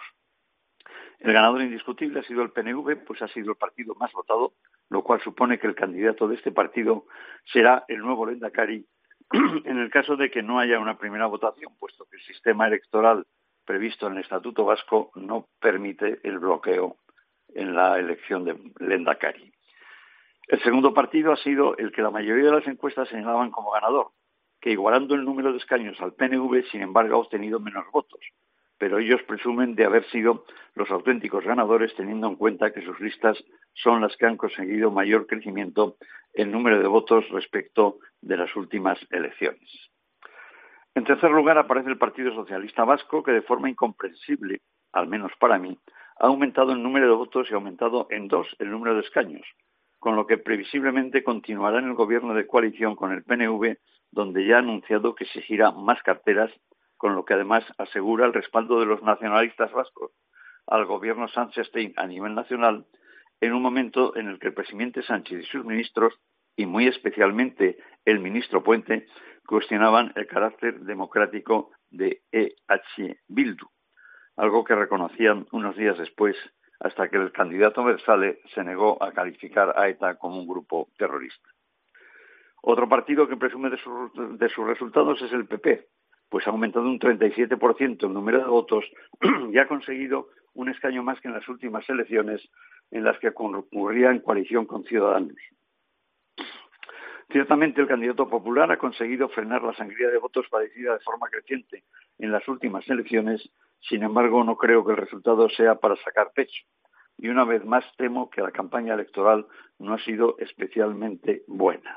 El ganador indiscutible ha sido el PNV, pues ha sido el partido más votado, lo cual supone que el candidato de este partido será el nuevo Lehendakari en el caso de que no haya una primera votación, puesto que el sistema electoral previsto en el Estatuto Vasco no permite el bloqueo en la elección de Lehendakari. El segundo partido ha sido el que la mayoría de las encuestas señalaban como ganador, que igualando el número de escaños al PNV, sin embargo, ha obtenido menos votos. Pero ellos presumen de haber sido los auténticos ganadores, teniendo en cuenta que sus listas son las que han conseguido mayor crecimiento en número de votos respecto de las últimas elecciones. En tercer lugar aparece el Partido Socialista Vasco, que de forma incomprensible, al menos para mí, ha aumentado el número de votos y ha aumentado en 2 el número de escaños, con lo que previsiblemente continuará en el gobierno de coalición con el PNV, donde ya ha anunciado que exigirá más carteras, con lo que además asegura el respaldo de los nacionalistas vascos al gobierno Sánchez-Stein a nivel nacional, en un momento en el que el presidente Sánchez y sus ministros, y muy especialmente el ministro Puente, cuestionaban el carácter democrático de EH Bildu, algo que reconocían unos días después, hasta que el candidato Versale se negó a calificar a ETA como un grupo terrorista. Otro partido que presume de sus resultados es el PP, pues ha aumentado un 37% el número de votos y ha conseguido un escaño más que en las últimas elecciones en las que concurría en coalición con Ciudadanos. Ciertamente el candidato popular ha conseguido frenar la sangría de votos padecida de forma creciente en las últimas elecciones, sin embargo no creo que el resultado sea para sacar pecho. Y una vez más temo que la campaña electoral no ha sido especialmente buena.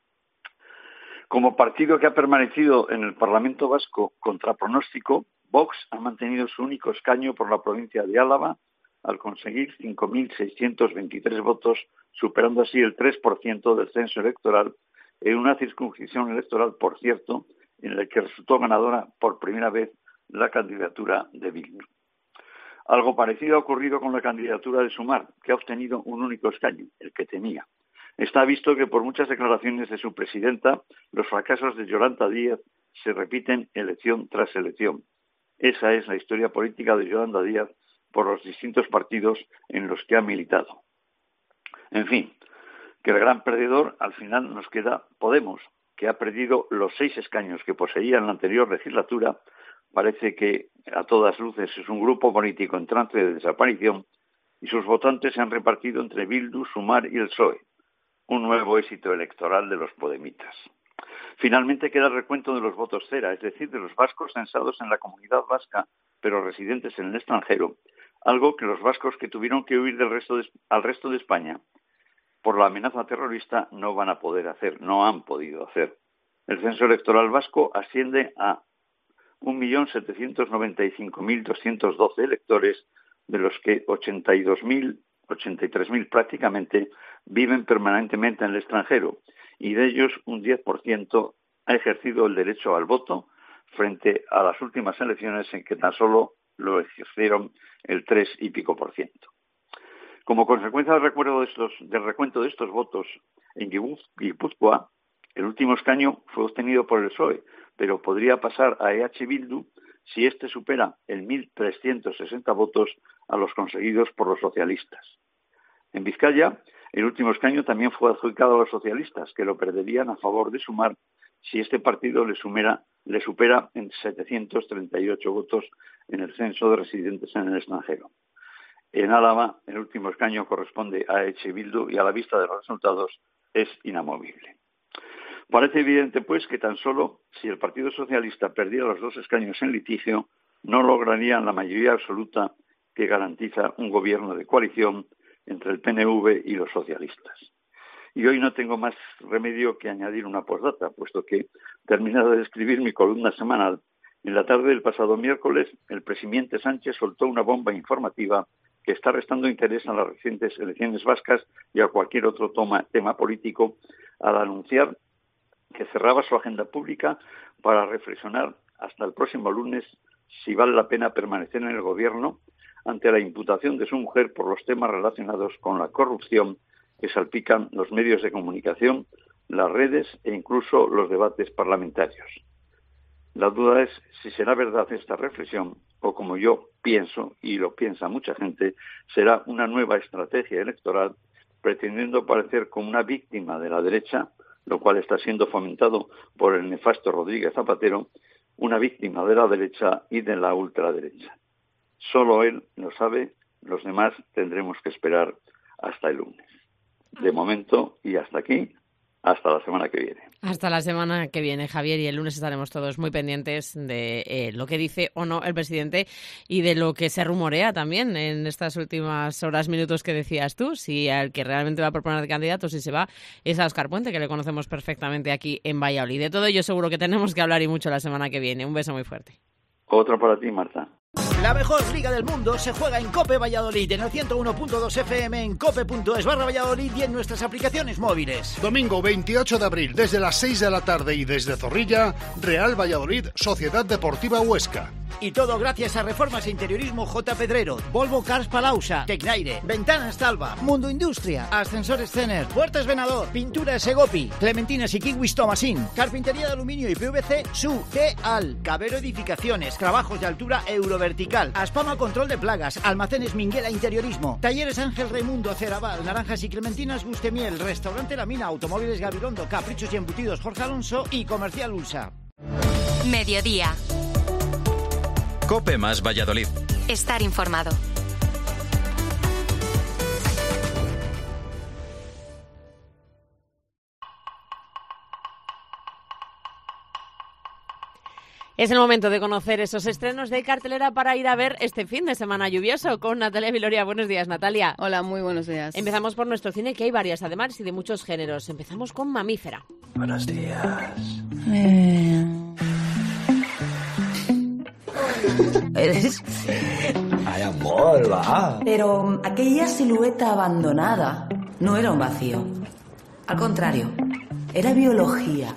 Como partido que ha permanecido en el Parlamento Vasco contra pronóstico, Vox ha mantenido su único escaño por la provincia de Álava al conseguir 5.623 votos, superando así el 3% del censo electoral en una circunscripción electoral, por cierto, en la que resultó ganadora por primera vez la candidatura de Bildu. Algo parecido ha ocurrido con la candidatura de Sumar, que ha obtenido un único escaño, el que tenía. Está visto que por muchas declaraciones de su presidenta, los fracasos de Yolanda Díaz se repiten elección tras elección. Esa es la historia política de Yolanda Díaz por los distintos partidos en los que ha militado. En fin, que el gran perdedor al final nos queda Podemos, que ha perdido los 6 escaños que poseía en la anterior legislatura. Parece que a todas luces es un grupo político en trance de desaparición y sus votantes se han repartido entre Bildu, Sumar y el PSOE. Un nuevo éxito electoral de los podemitas. Finalmente queda el recuento de los votos cera, es decir, de los vascos censados en la comunidad vasca, pero residentes en el extranjero, algo que los vascos que tuvieron que huir al resto de España por la amenaza terrorista no van a poder hacer, no han podido hacer. El censo electoral vasco asciende a 1.795.212 electores, de los que 83.000 prácticamente viven permanentemente en el extranjero, y de ellos un 10% ha ejercido el derecho al voto frente a las últimas elecciones en que tan solo lo ejercieron el 3 y pico %. Como consecuencia del recuento de estos votos en Guipúzcoa, el último escaño fue obtenido por el PSOE, pero podría pasar a EH Bildu si éste supera el 1.360 votos a los conseguidos por los socialistas. En Vizcaya, el último escaño también fue adjudicado a los socialistas, que lo perderían a favor de Sumar si este partido le supera en 738 votos en el censo de residentes en el extranjero. En Álava, el último escaño corresponde a EH Bildu y a la vista de los resultados es inamovible. Parece evidente, pues, que tan solo si el Partido Socialista perdiera los 2 escaños en litigio, no lograrían la mayoría absoluta que garantiza un gobierno de coalición entre el PNV y los socialistas. Y hoy no tengo más remedio que añadir una postdata, puesto que, terminado de escribir mi columna semanal, en la tarde del pasado miércoles, el presidente Sánchez soltó una bomba informativa que está restando interés a las recientes elecciones vascas y a cualquier otro tema político, al anunciar que cerraba su agenda pública para reflexionar hasta el próximo lunes si vale la pena permanecer en el gobierno ante la imputación de su mujer por los temas relacionados con la corrupción que salpican los medios de comunicación, las redes e incluso los debates parlamentarios. La duda es si será verdad esta reflexión o, como yo pienso, y lo piensa mucha gente, será una nueva estrategia electoral pretendiendo parecer como una víctima de la derecha, lo cual está siendo fomentado por el nefasto Rodríguez Zapatero, una víctima de la derecha y de la ultraderecha. Solo él lo sabe, los demás tendremos que esperar hasta el lunes. De momento, y hasta aquí, hasta la semana que viene. Hasta la semana que viene, Javier, y el lunes estaremos todos muy pendientes de lo que dice o no el presidente y de lo que se rumorea también en estas últimas horas, minutos que decías tú, si al que realmente va a proponer de candidato, si se va, es a Óscar Puente, que le conocemos perfectamente aquí en Valladolid. De todo ello seguro que tenemos que hablar y mucho la semana que viene. Un beso muy fuerte. Otro para ti, Marta. La mejor liga del mundo se juega en COPE Valladolid, en el 101.2 FM, en cope.es/Valladolid y en nuestras aplicaciones móviles. Domingo 28 de abril, desde las 6 de la tarde y desde Zorrilla, Real Valladolid, Sociedad Deportiva Huesca. Y todo gracias a Reformas e Interiorismo J. Pedrero, Volvo Cars Palausa, Tecnaire, Ventanas Talva, Mundo Industria, Ascensores Cener, Puertas Venador, Pinturas Segopi, Clementinas y Kiwis Tomasín, Carpintería de Aluminio y PVC, Su, Al, Cabero Edificaciones, Trabajos de Altura Eurovertical, Aspama Control de Plagas, Almacenes Minguela Interiorismo, Talleres Ángel Raimundo, Ceraval, Naranjas y Clementinas Gustemiel, Restaurante La Mina, Automóviles Gabilondo, Caprichos y Embutidos Jorge Alonso y Comercial Ulsa. Mediodía. COPE más Valladolid. Estar informado. Es el momento de conocer esos estrenos de cartelera para ir a ver este fin de semana lluvioso con Natalia Viloria. Buenos días, Natalia. Hola, muy buenos días. Empezamos por nuestro cine, que hay varias además y de muchos géneros. Empezamos con Mamífera. Buenos días. ¿Eres? Ay, amor, va. Pero aquella silueta abandonada no era un vacío. Al contrario, era biología.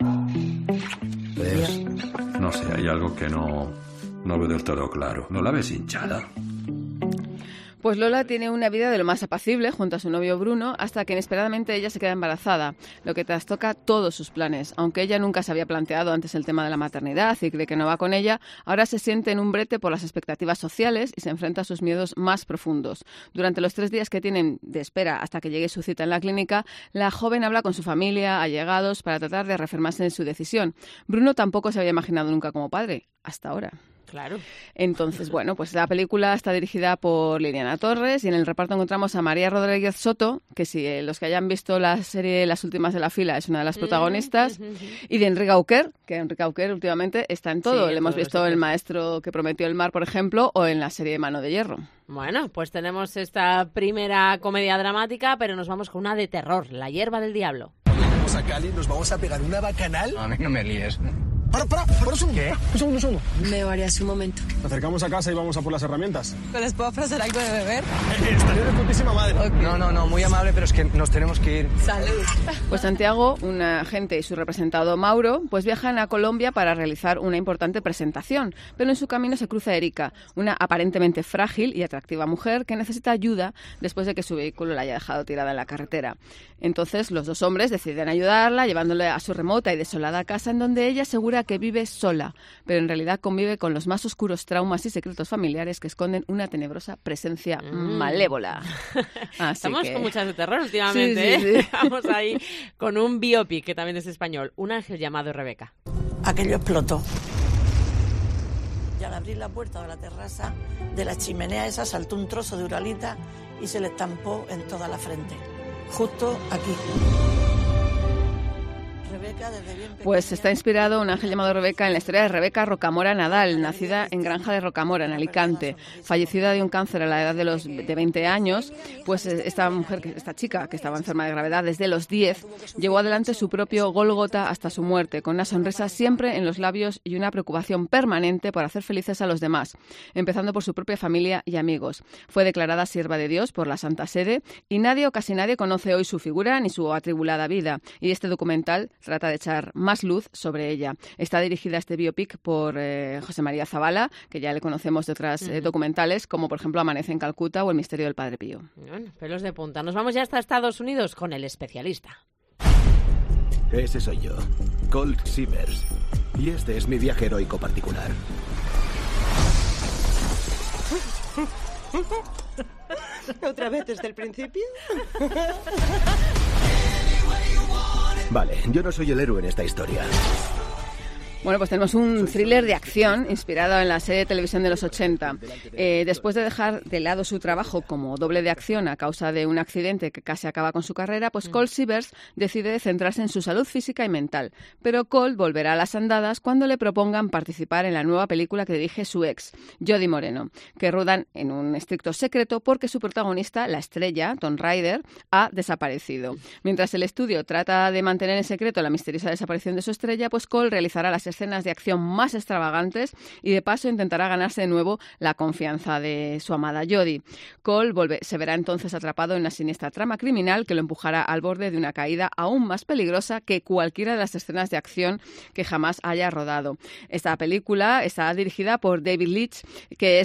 ¿Ves? No sé, hay algo que no veo del todo claro. ¿No la ves hinchada? Pues Lola tiene una vida de lo más apacible junto a su novio Bruno hasta que inesperadamente ella se queda embarazada, lo que trastoca todos sus planes. Aunque ella nunca se había planteado antes el tema de la maternidad y cree que no va con ella, ahora se siente en un brete por las expectativas sociales y se enfrenta a sus miedos más profundos. Durante los 3 días que tienen de espera hasta que llegue su cita en la clínica, la joven habla con su familia, allegados, para tratar de reafirmarse en su decisión. Bruno tampoco se había imaginado nunca como padre, hasta ahora. Claro. Entonces, bueno, pues la película está dirigida por Liliana Torres y en el reparto encontramos a María Rodríguez Soto, que si los que hayan visto la serie Las últimas de la fila es una de las protagonistas, y de Enrique Auquer, que Enrique Auquer últimamente está en todo. Sí, Le hemos todo visto El maestro que prometió el mar, por ejemplo, o en la serie Mano de hierro. Bueno, pues tenemos esta primera comedia dramática, pero nos vamos con una de terror, La hierba del diablo. Vamos a Cali, nos vamos a pegar una bacanal. A mí no me líes. Para un segundo. ¿Qué? Un segundo. Me varié hace un momento. Nos acercamos a casa y vamos a por las herramientas. ¿Les puedo ofrecer algo de beber? Estaría de putísima madre. Okay. No, muy amable, pero es que nos tenemos que ir. Salud. Pues Santiago, un agente y su representado Mauro, pues viajan a Colombia para realizar una importante presentación, pero en su camino se cruza Erika, una aparentemente frágil y atractiva mujer que necesita ayuda después de que su vehículo la haya dejado tirada en la carretera. Entonces los 2 hombres deciden ayudarla, llevándole a su remota y desolada casa en donde ella asegura que vive sola, pero en realidad convive con los más oscuros traumas y secretos familiares que esconden una tenebrosa presencia malévola. Estamos con muchas de terror últimamente, sí. Vamos ahí con un biopic que también es español, Un ángel llamado Rebeca. Aquello explotó. Y al abrir la puerta de la terraza, de la chimenea esa saltó un trozo de uralita y se le estampó en toda la frente. Justo aquí. Rebeca, desde bien pequeña... Pues está inspirado Un ángel llamado Rebeca en la historia de Rebeca Rocamora Nadal, nacida en Granja de Rocamora, en Alicante. Fallecida de un cáncer a la edad de 20 años, pues esta chica, que estaba enferma de gravedad desde los 10, llevó adelante su propio Gólgota hasta su muerte, con una sonrisa siempre en los labios y una preocupación permanente por hacer felices a los demás, empezando por su propia familia y amigos. Fue declarada sierva de Dios por la Santa Sede y nadie o casi nadie conoce hoy su figura ni su atribulada vida. Y este documental trata de echar más luz sobre ella. Está dirigida este biopic por José María Zavala, que ya le conocemos de otras documentales, como por ejemplo Amanece en Calcuta o El misterio del Padre Pío. Bueno, pelos de punta. Nos vamos ya hasta Estados Unidos con El especialista. Ese soy yo, Colt Sievers. Y este es mi viaje heroico particular. ¿Otra vez desde el principio? Vale, yo no soy el héroe en esta historia. Bueno, pues tenemos un thriller de acción inspirado en la serie de televisión de los 80. Después de dejar de lado su trabajo como doble de acción a causa de un accidente que casi acaba con su carrera, pues Colt Sievers decide centrarse en su salud física y mental. Pero Colt volverá a las andadas cuando le propongan participar en la nueva película que dirige su ex, Jody Moreno, que rodan en un estricto secreto porque su protagonista, la estrella, Tom Ryder, ha desaparecido. Mientras el estudio trata de mantener en secreto la misteriosa desaparición de su estrella, pues Colt realizará las escenas de acción más extravagantes y de paso intentará ganarse de nuevo la confianza de su amada Jodie. Colt se verá entonces atrapado en una siniestra trama criminal que lo empujará al borde de una caída aún más peligrosa que cualquiera de las escenas de acción que jamás haya rodado. Esta película está dirigida por David Leitch, que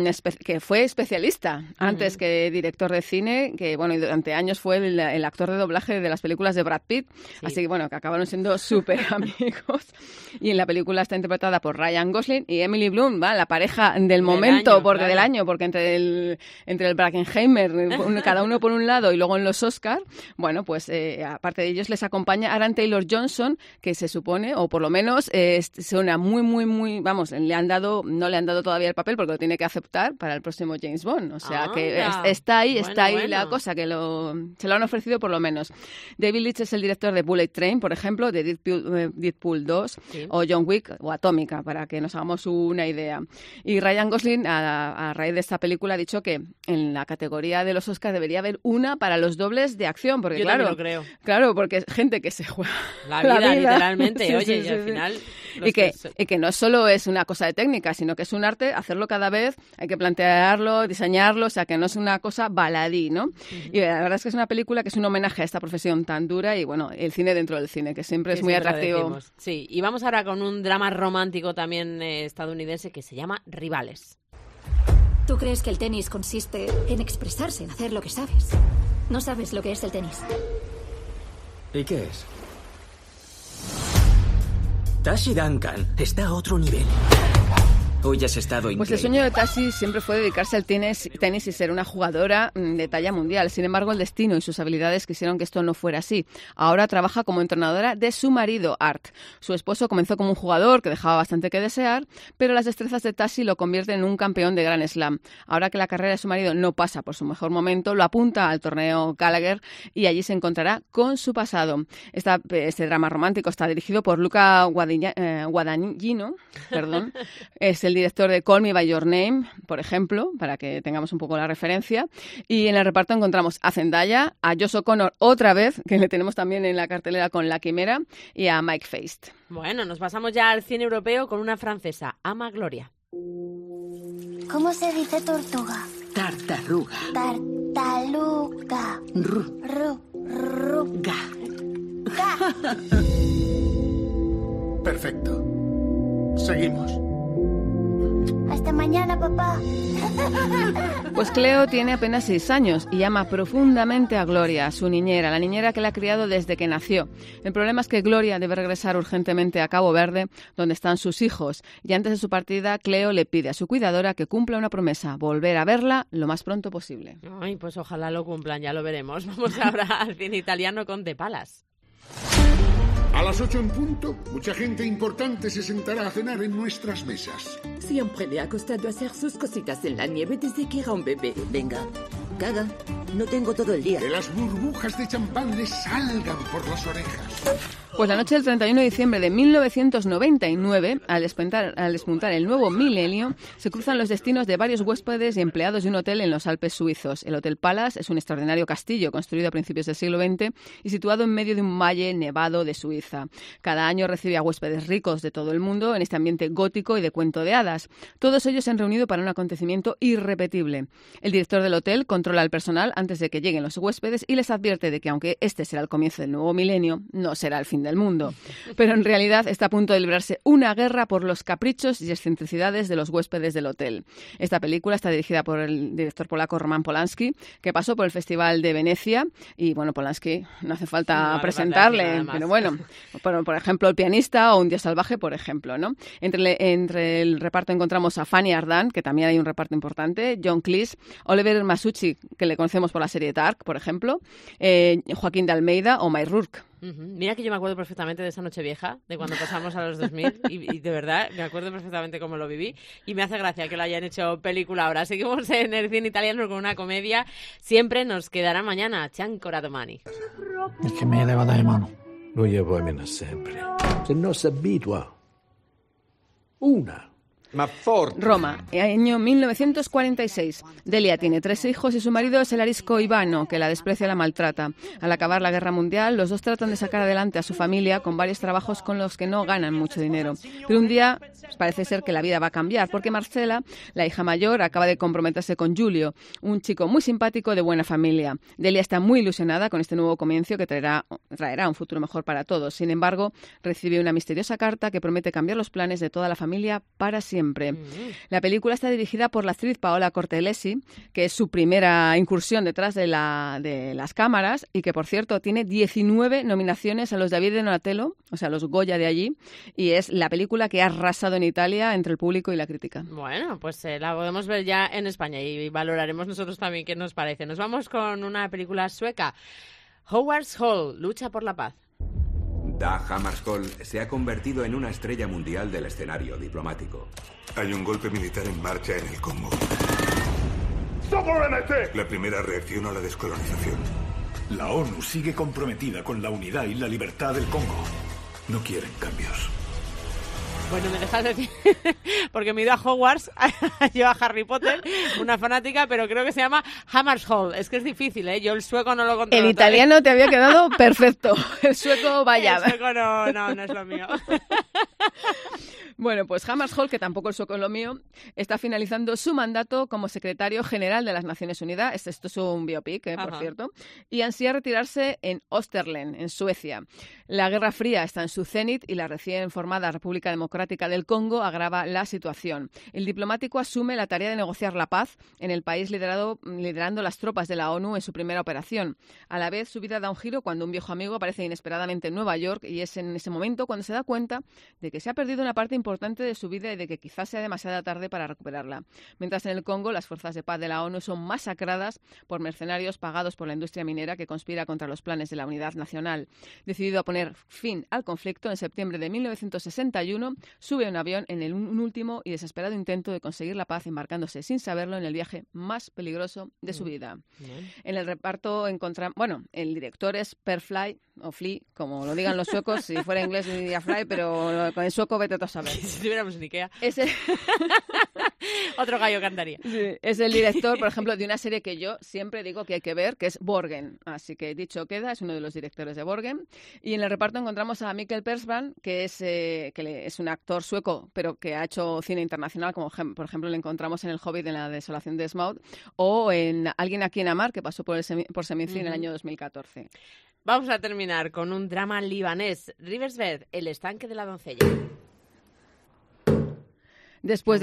fue especialista antes que director de cine, que bueno, y durante años fue el actor de doblaje de las películas de Brad Pitt, así que bueno, que acabaron siendo súper amigos. Y en la película está interpretada por Ryan Gosling y Emily Blunt, ¿va? La pareja del momento, del año, porque entre el Brackenheimer, cada uno por un lado, y luego en los Oscar, bueno, pues aparte de ellos les acompaña Aaron Taylor Johnson, que se supone, o por lo menos suena muy, vamos, no le han dado todavía el papel porque lo tiene que aceptar para el próximo James Bond, o sea que está ahí la cosa, que se lo han ofrecido por lo menos. David Leitch es el director de Bullet Train, por ejemplo, de Deadpool 2, o John Wick o Atómica, para que nos hagamos una idea. Y Ryan Gosling, a raíz de esta película, ha dicho que en la categoría de los Oscars debería haber una para los dobles de acción, porque yo también lo creo. Claro, porque es gente que se juega la vida. Literalmente, y al final... Y que no solo es una cosa de técnica, sino que es un arte hacerlo cada vez, hay que plantearlo, diseñarlo, o sea, que no es una cosa baladí, ¿no? Y la verdad es que es una película que es un homenaje a esta profesión tan dura y, bueno, el cine dentro del cine, que siempre es muy atractivo. Sí, y vamos ahora con un drama romántico también estadounidense que se llama Rivales. Tú crees que el tenis consiste en expresarse, en hacer lo que sabes. No sabes lo que es el tenis. ¿Y qué es? Tashi Duncan está a otro nivel. Hoy has estado increíble. Pues el sueño de Tashi siempre fue dedicarse al tenis y ser una jugadora de talla mundial. Sin embargo, el destino y sus habilidades quisieron que esto no fuera así. Ahora trabaja como entrenadora de su marido, Art. Su esposo comenzó como un jugador que dejaba bastante que desear, pero las destrezas de Tashi lo convierten en un campeón de Grand Slam. Ahora que la carrera de su marido no pasa por su mejor momento, lo apunta al torneo Gallagher y allí se encontrará con su pasado. Este drama romántico está dirigido por Luca Guadagnino, es el director de Call Me By Your Name, por ejemplo, para que tengamos un poco la referencia. Y en el reparto encontramos a Zendaya, a Josh O'Connor otra vez, que le tenemos también en la cartelera con La Quimera, y a Mike Feist. Bueno, nos pasamos ya al cine europeo con una francesa, Ama Gloria. ¿Cómo se dice tortuga? Tartaruga. Tartaluga. Ga. Perfecto. Seguimos. Hasta mañana, papá. Pues Cleo tiene apenas 6 años y ama profundamente a Gloria, su niñera, la niñera que la ha criado desde que nació. El problema es que Gloria debe regresar urgentemente a Cabo Verde, donde están sus hijos, y antes de su partida, Cleo le pide a su cuidadora que cumpla una promesa, volver a verla lo más pronto posible. Ay, pues ojalá lo cumplan, ya lo veremos. Vamos ahora al cine italiano con The Palace. A las 8 en punto, mucha gente importante se sentará a cenar en nuestras mesas. Siempre me ha costado hacer sus cositas en la nieve desde que era un bebé. Venga, caga. No tengo todo el día. Que las burbujas de champán les salgan por las orejas. Pues la noche del 31 de diciembre de 1999, al despuntar el nuevo milenio, se cruzan los destinos de varios huéspedes y empleados de un hotel en los Alpes suizos. El Hotel Palace es un extraordinario castillo construido a principios del siglo XX y situado en medio de un valle nevado de Suiza. Cada año recibe a huéspedes ricos de todo el mundo en este ambiente gótico y de cuento de hadas. Todos ellos se han reunido para un acontecimiento irrepetible. El director del hotel controla al personal antes de que lleguen los huéspedes y les advierte de que aunque este será el comienzo del nuevo milenio, no será el fin del mundo. Pero en realidad está a punto de librarse una guerra por los caprichos y excentricidades de los huéspedes del hotel. Esta película está dirigida por el director polaco Roman Polanski, que pasó por el Festival de Venecia y, bueno, Polanski no hace falta presentarle, pero bueno, por ejemplo, El pianista o Un día salvaje, por ejemplo, ¿no? Entre el reparto encontramos a Fanny Ardant, que también hay un reparto importante, John Cleese, Oliver Masucci, que le conocemos por la serie Dark, por ejemplo, Joaquín de Almeida o May Rourke. Mira que yo me acuerdo perfectamente de esa noche vieja, de cuando pasamos a los 2000, y de verdad me acuerdo perfectamente cómo lo viví, y me hace gracia que lo hayan hecho película ahora. Seguimos en el cine italiano con una comedia. Siempre nos quedará mañana, Ancora domani. Es que me leva dalle mano. Lui e uomini sempre. Se no si abitua. Una. Roma, año 1946. Delia tiene 3 hijos y su marido es el arisco Ivano, que la desprecia y la maltrata. Al acabar la guerra mundial, los dos tratan de sacar adelante a su familia con varios trabajos con los que no ganan mucho dinero. Pero un día parece ser que la vida va a cambiar, porque Marcela, la hija mayor, acaba de comprometerse con Giulio, un chico muy simpático de buena familia. Delia está muy ilusionada con este nuevo comienzo que traerá un futuro mejor para todos. Sin embargo, recibe una misteriosa carta que promete cambiar los planes de toda la familia para siempre. La película está dirigida por la actriz Paola Cortellesi, que es su primera incursión detrás de las cámaras y que, por cierto, tiene 19 nominaciones a los David de Donatello, o sea, los Goya de allí, y es la película que ha arrasado en Italia entre el público y la crítica. Bueno, pues la podemos ver ya en España y valoraremos nosotros también qué nos parece. Nos vamos con una película sueca, Hogwarts Hall, Lucha por la Paz. Dag Hammarskjöld se ha convertido en una estrella mundial del escenario diplomático. Hay un golpe militar en marcha en el Congo. La primera reacción a la descolonización. La ONU sigue comprometida con la unidad y la libertad del Congo. No quieren cambios. Bueno, me dejas decir, porque me he ido a Hogwarts, yo a Harry Potter, una fanática, pero creo que se llama Hammarskjöld. Es que es difícil, ¿eh? Yo el sueco no lo controlo. El italiano te había quedado perfecto. El sueco, vaya. El sueco no es lo mío. Bueno, pues Hammarskjöld, que tampoco el sueco es lo mío, está finalizando su mandato como secretario general de las Naciones Unidas. Esto es un biopic, por cierto. Y ansía retirarse en Österlen, en Suecia. La Guerra Fría está en su cenit y la recién formada República Democrática del Congo agrava la situación. El diplomático asume la tarea de negociar la paz en el país liderando las tropas de la ONU en su primera operación. A la vez, su vida da un giro cuando un viejo amigo aparece inesperadamente en Nueva York y es en ese momento cuando se da cuenta de que se ha perdido una parte importante de su vida y de que quizás sea demasiado tarde para recuperarla. Mientras en el Congo las fuerzas de paz de la ONU son masacradas por mercenarios pagados por la industria minera que conspira contra los planes de la unidad nacional. Decidido a poner fin al conflicto, en septiembre de 1961 sube a un avión en un último y desesperado intento de conseguir la paz, embarcándose sin saberlo en el viaje más peligroso de su vida. En el reparto el director es Per Fly, o Fly, como lo digan los suecos. Si fuera inglés diría Fly, pero con el sueco vete tú a saber. Si estuviéramos en Ikea. Otro gallo cantaría. Sí, es el director, por ejemplo, de una serie que yo siempre digo que hay que ver, que es Borgen. Así que dicho queda, es uno de los directores de Borgen. Y en el reparto encontramos a Mikkel Persbrandt, que es un actor sueco, pero que ha hecho cine internacional, como por ejemplo le encontramos en El Hobbit, en La desolación de Smaug, o en Alguien a quien amar, que pasó por Semicine en el año 2014. Vamos a terminar con un drama libanés. Riversbed, El estanque de la doncella. Después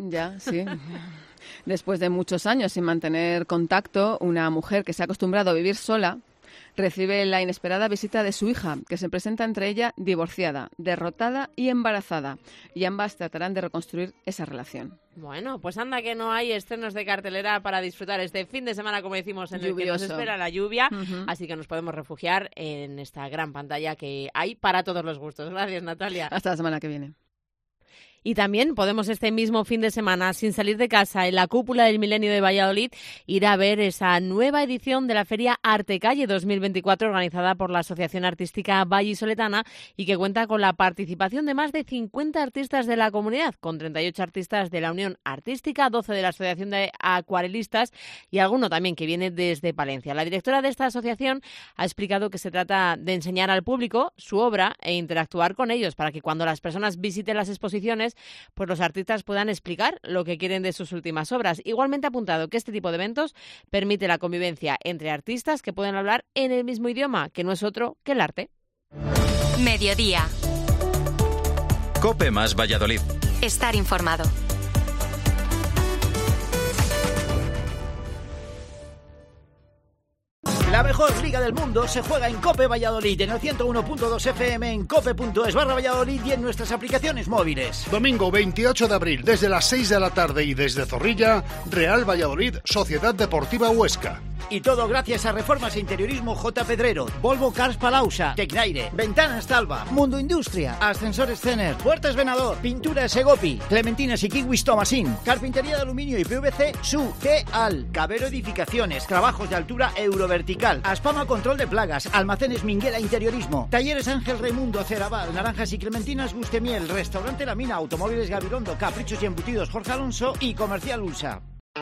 de muchos años sin mantener contacto, una mujer que se ha acostumbrado a vivir sola recibe la inesperada visita de su hija, que se presenta entre ella divorciada, derrotada y embarazada, y ambas tratarán de reconstruir esa relación. Bueno, pues anda que no hay estrenos de cartelera para disfrutar este fin de semana, como decimos, en el que nos espera la lluvia, así que nos podemos refugiar en esta gran pantalla que hay para todos los gustos. Gracias, Natalia. Hasta la semana que viene. Y también podemos este mismo fin de semana, sin salir de casa, en la Cúpula del Milenio de Valladolid, ir a ver esa nueva edición de la Feria Arte Calle 2024, organizada por la Asociación Artística Vallisoletana y que cuenta con la participación de más de 50 artistas de la comunidad, con 38 artistas de la Unión Artística, 12 de la Asociación de Acuarelistas y alguno también que viene desde Palencia. La directora de esta asociación ha explicado que se trata de enseñar al público su obra e interactuar con ellos para que cuando las personas visiten las exposiciones, pues los artistas puedan explicar lo que quieren de sus últimas obras. Igualmente ha apuntado que este tipo de eventos permite la convivencia entre artistas que pueden hablar en el mismo idioma, que no es otro que el arte. Mediodía. COPE más Valladolid. Estar informado. La mejor liga del mundo se juega en COPE Valladolid, en el 101.2 FM, en cope.es/Valladolid y en nuestras aplicaciones móviles. Domingo 28 de abril, desde las 6 de la tarde y desde Zorrilla, Real Valladolid, Sociedad Deportiva Huesca. Y todo gracias a Reformas e Interiorismo J. Pedrero, Volvo Cars Palausa, Tecnaire, Ventanas Talva, Mundo Industria, Ascensores Cener, Puertas Venador, Pintura Segopi, Clementinas y Kiwis Tomasín, Carpintería de Aluminio y PVC, Su, Al, Cabero Edificaciones, Trabajos de Altura Eurovertical, Aspama Control de Plagas, Almacenes Minguela Interiorismo, Talleres Ángel Raimundo, Ceraval, Naranjas y Clementinas Gustemiel, Restaurante La Mina, Automóviles Gabilondo, Caprichos y Embutidos Jorge Alonso y Comercial Ulsa.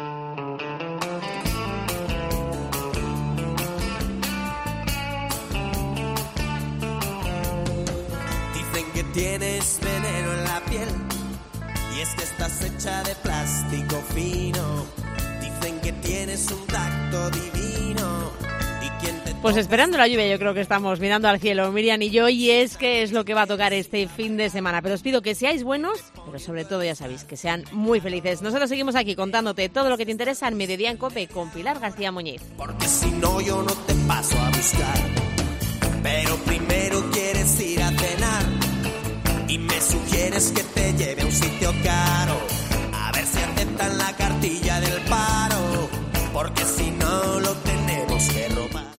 Tienes veneno en la piel y es que estás hecha de plástico fino. Dicen que tienes un tacto divino. ¿Y quién te Pues esperando la lluvia, yo creo que estamos mirando al cielo, Miriam y yo, y es que es lo que va a tocar este fin de semana. Pero os pido que seáis buenos, pero sobre todo ya sabéis, que sean muy felices. Nosotros seguimos aquí contándote todo lo que te interesa en Mediodía en COPE con Pilar García Muñiz. Porque si no yo no te paso a buscar, pero primero quieres ir a cenar y me sugieres que te lleve a un sitio caro, a ver si aceptan la cartilla del paro, porque si